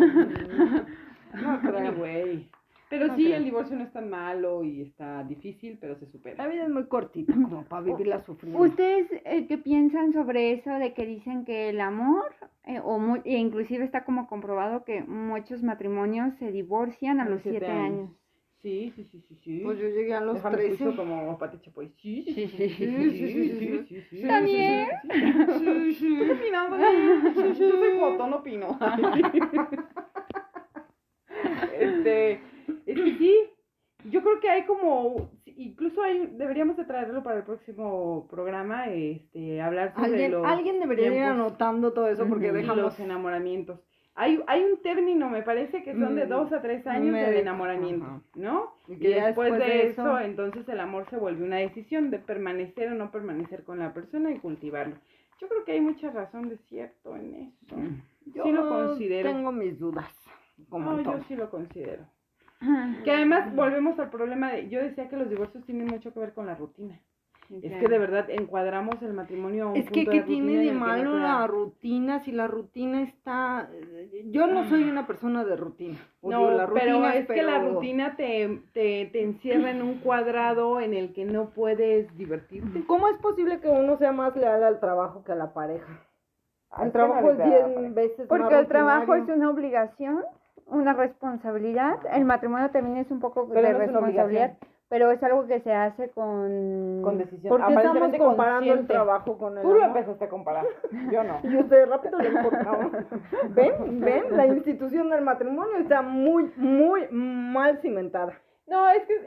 creo, güey. Pero no sí, creo. El divorcio no es tan malo y está difícil, pero se supera. La vida es muy cortita como para vivirla sufriendo. ¿Ustedes qué piensan sobre eso de que dicen que el amor, e inclusive está como comprobado que muchos matrimonios se divorcian a los 7 años? Sí. Pues yo llegué a los 13. Como Pati Chapoy. Sí. ¿También? Sí. ¿Tú qué opinas? Yo soy foto, no opino. Es que sí, yo creo que hay como, incluso deberíamos de traerlo para el próximo programa, hablar sobre alguien debería ir anotando todo eso porque dejamos los enamoramientos. Hay un término, me parece que son de 2 a 3 años de enamoramiento, ¿no? Y después de eso, entonces el amor se vuelve una decisión de permanecer o no permanecer con la persona y cultivarlo. Yo creo que hay mucha razón de cierto en eso. Yo sí lo considero. Tengo mis dudas. Yo sí lo considero. Que además volvemos al problema yo decía que los divorcios tienen mucho que ver con la rutina. Es que de verdad encuadramos el matrimonio a un punto de rutina. Es que ¿qué tiene de malo la rutina? Si la rutina está... Yo no soy una persona de rutina. Pero que la rutina te encierra en un cuadrado en el que no puedes divertirte. ¿Cómo es posible que uno sea más leal al trabajo que a la pareja? El trabajo es 10 veces más porque el trabajo es una obligación, una responsabilidad. El matrimonio también es un poco de responsabilidad. Pero es algo que se hace con decisión. Porque estamos comparando el trabajo con el Tú lo empezaste a comparar, yo no. Y ustedes rápido lo encontraron. ¿Ven? La institución del matrimonio está muy, muy mal cimentada. No, es que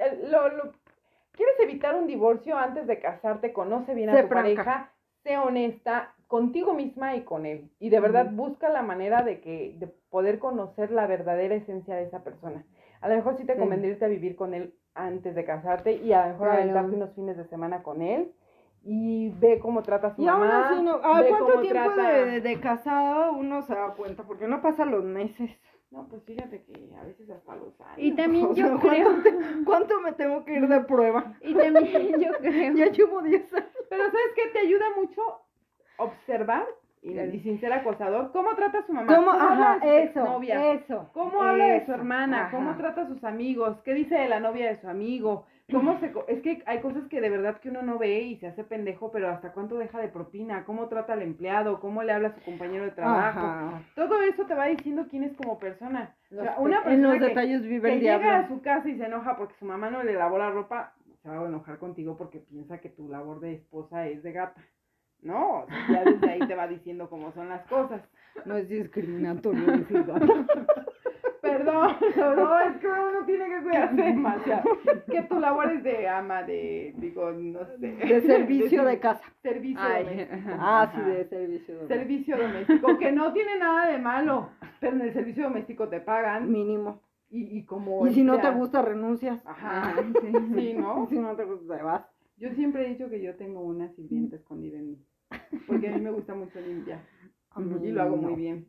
quieres evitar un divorcio antes de casarte, conoce bien a tu pareja, sé honesta contigo misma y con él. Y de verdad busca la manera de poder conocer la verdadera esencia de esa persona. A lo mejor sí te convendría irte a vivir con él antes de casarte y a lo mejor aventarte unos fines de semana con él y ve cómo trata a su mamá. Aún así ¿cuánto tiempo de casado uno se da cuenta? Porque no pasa los meses. No, pues fíjate que a veces hasta los años. Y también yo creo... ¿Cuánto me tengo que ir de prueba? Y también yo creo... Ya llevo 10 años. Pero ¿sabes qué? Te ayuda mucho observar y sin ser acosador, ¿cómo trata a su mamá? ¿Cómo habla de sus novias? ¿Cómo habla de su hermana? ¿Cómo trata a sus amigos? ¿Qué dice de la novia de su amigo? Es que hay cosas que de verdad que uno no ve y se hace pendejo, pero hasta cuánto deja de propina, cómo trata al empleado, cómo le habla a su compañero de trabajo. Ajá. Todo eso te va diciendo quién es como persona. O sea, una En persona los detalles vive el que llega diablo. a su casa y se enoja porque su mamá no le lavó la ropa, se va a enojar contigo porque piensa que tu labor de esposa es de gata. No, o sea, ya desde ahí te va diciendo cómo son las cosas. No es discriminatorio decir gato. Perdón, no, es que uno tiene que cuidarse demasiado. Que tu labor es de ama, no sé. De servicio de casa. Servicio Ay, doméstico. Ah, sí, Ajá. de servicio doméstico. Servicio doméstico, que no tiene nada de malo, pero en el servicio doméstico te pagan Mínimo. y como... Y si no te sea- gusta, renuncias. Ajá, Sí. sí, ¿no? Y si no te gusta, te vas. Yo siempre he dicho que yo tengo una sirvienta escondida en mí, porque a mí me gusta mucho limpiar y lo hago muy bien.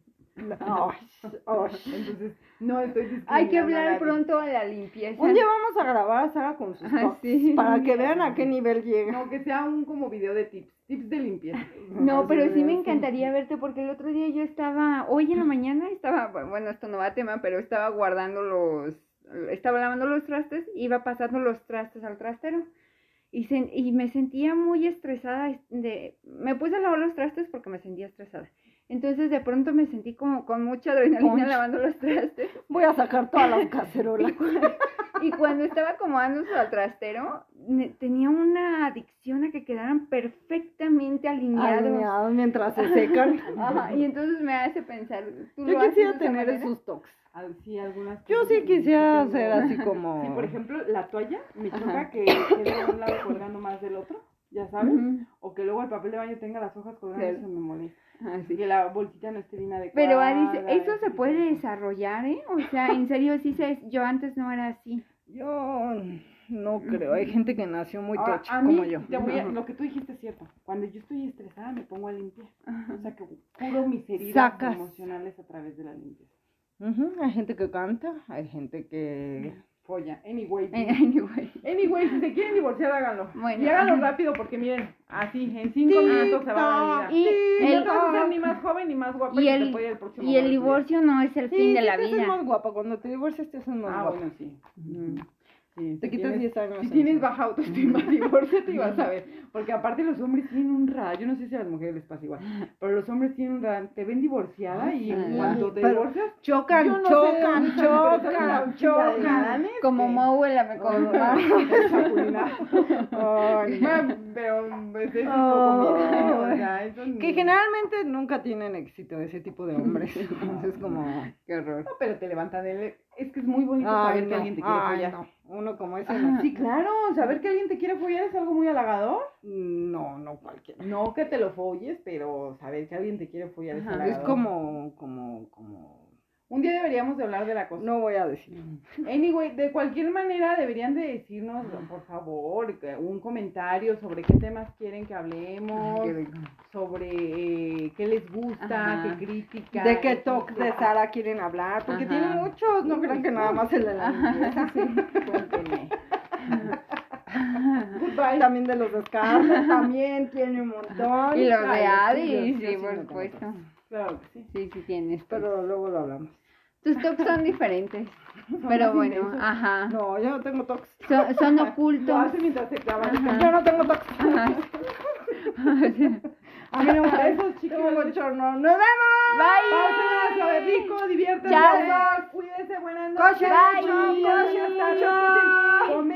Entonces, no estoy discriminando Hay que a hablar nadie. pronto de la limpieza. Un día vamos a grabar a Sara con sus Ah, tocs sí. para que vean a qué nivel llega. No, que sea un como video de tips de limpieza. No, pero sí me encantaría verte porque el otro día yo estaba, hoy en la mañana estaba, bueno, esto no va a tema, pero estaba estaba lavando los trastes, iba pasando los trastes al trastero y me sentía muy estresada, me puse a lavar los trastes porque me sentía estresada. Entonces de pronto me sentí como con mucha adrenalina Concha. lavando los trastes. Voy a sacar todas las cacerolas. Y cuando estaba acomodándose al trastero, tenía una adicción a que quedaran perfectamente alineados. Alineados mientras se secan. Ajá, y entonces me hace pensar, ¿tú Yo lo haces quisiera de esa tener manera? esos tocs. Sí, algunas Yo cosas sí quisiera tengo- ser así como... Sí, por ejemplo, la toalla me choca Ajá. que quede de un lado colgando más del otro, ya sabes, Ujú. o que luego el papel de baño tenga las hojas colgando, Claro. eso me molesta. Ah, Y sí. que la bolsita no esté bien adecuada. Pero Alice, eso ese se tipo puede de cosas. desarrollar, ¿eh? O sea, en serio, yo antes no era así. Yo no creo. Hay gente que nació muy Ahora, tocha a mí, como yo. lo que tú dijiste es cierto. Cuando yo estoy estresada me pongo a limpiar. O sea, que curo mis heridas Sacas. emocionales a través de la limpieza. Hay gente que canta, hay gente que... Folla. Anyway. Anyway. Anyway, si se quieren divorciar, háganlo. Bueno. Y háganlo rápido porque miren, así, en 5 minutos se va la vida. Y No te vas a ser ni más joven ni más guapa y y te el, puede ir el próximo y el amor de tu vida. divorcio no es el fin de la te haces vida. más guapa. Cuando te divorcias te haces más Ah, guapa. bueno, sí. Sí, Te si quitas tienes- 10 años. Si en tienes eso. baja autoestima, divórciate y vas a ver. Porque aparte los hombres tienen un radar, yo no sé si a las mujeres les pasa igual, pero los hombres tienen un radar, te ven divorciada y en Sí. cuanto te Pero divorcias, Chocan, yo no sé chocan, de dónde salen, pero salen chocan, una fila de chocan. galanes Como que- Moe la me Ay, Bueno, pero pues eso es poco miedo, o sea, eso que generalmente nunca tienen éxito ese tipo de hombres. Entonces como... Qué horror. No, pero te levantan es que es muy bonito saber que alguien te quiere follar. no. Uno como ese Ajá. Sí, claro, saber que alguien te quiere follar es algo muy halagador. no cualquiera. No que te lo folles, pero saber que alguien te quiere follar es Ajá. halagador. Es como... Un día deberíamos de hablar de la cosa. No voy a decir. Anyway, de cualquier manera deberían de decirnos, por favor, un comentario sobre qué temas quieren que hablemos, sobre qué les gusta, Ajá. qué crítica. ¿De qué toque de Sara quieren hablar? Porque Ajá. tiene muchos, no crean que nada más el de la limpieza. Cuéntenme. Goodbye. También de los descartes, también tiene un montón. Y los de Ay, Adi, yo sí, sí por me supuesto. conozco. Claro que sí. Sí, sí tienes. Pero luego lo hablamos. Tus toques son diferentes. Pero más bueno, intensos. ajá. No, yo no tengo toques. Son Lo ocultos. hace mientras se clava. Ajá. Yo no tengo toques. Ajá. A mí no me Para eso, esos chicos. tengo bochorno. ¡Nos vemos! Bye. Pásenla, suave rico, diviértanse. Chao. Cuídense, buenas Coche noches. mucho, Bye. coche Hasta mucho. luego.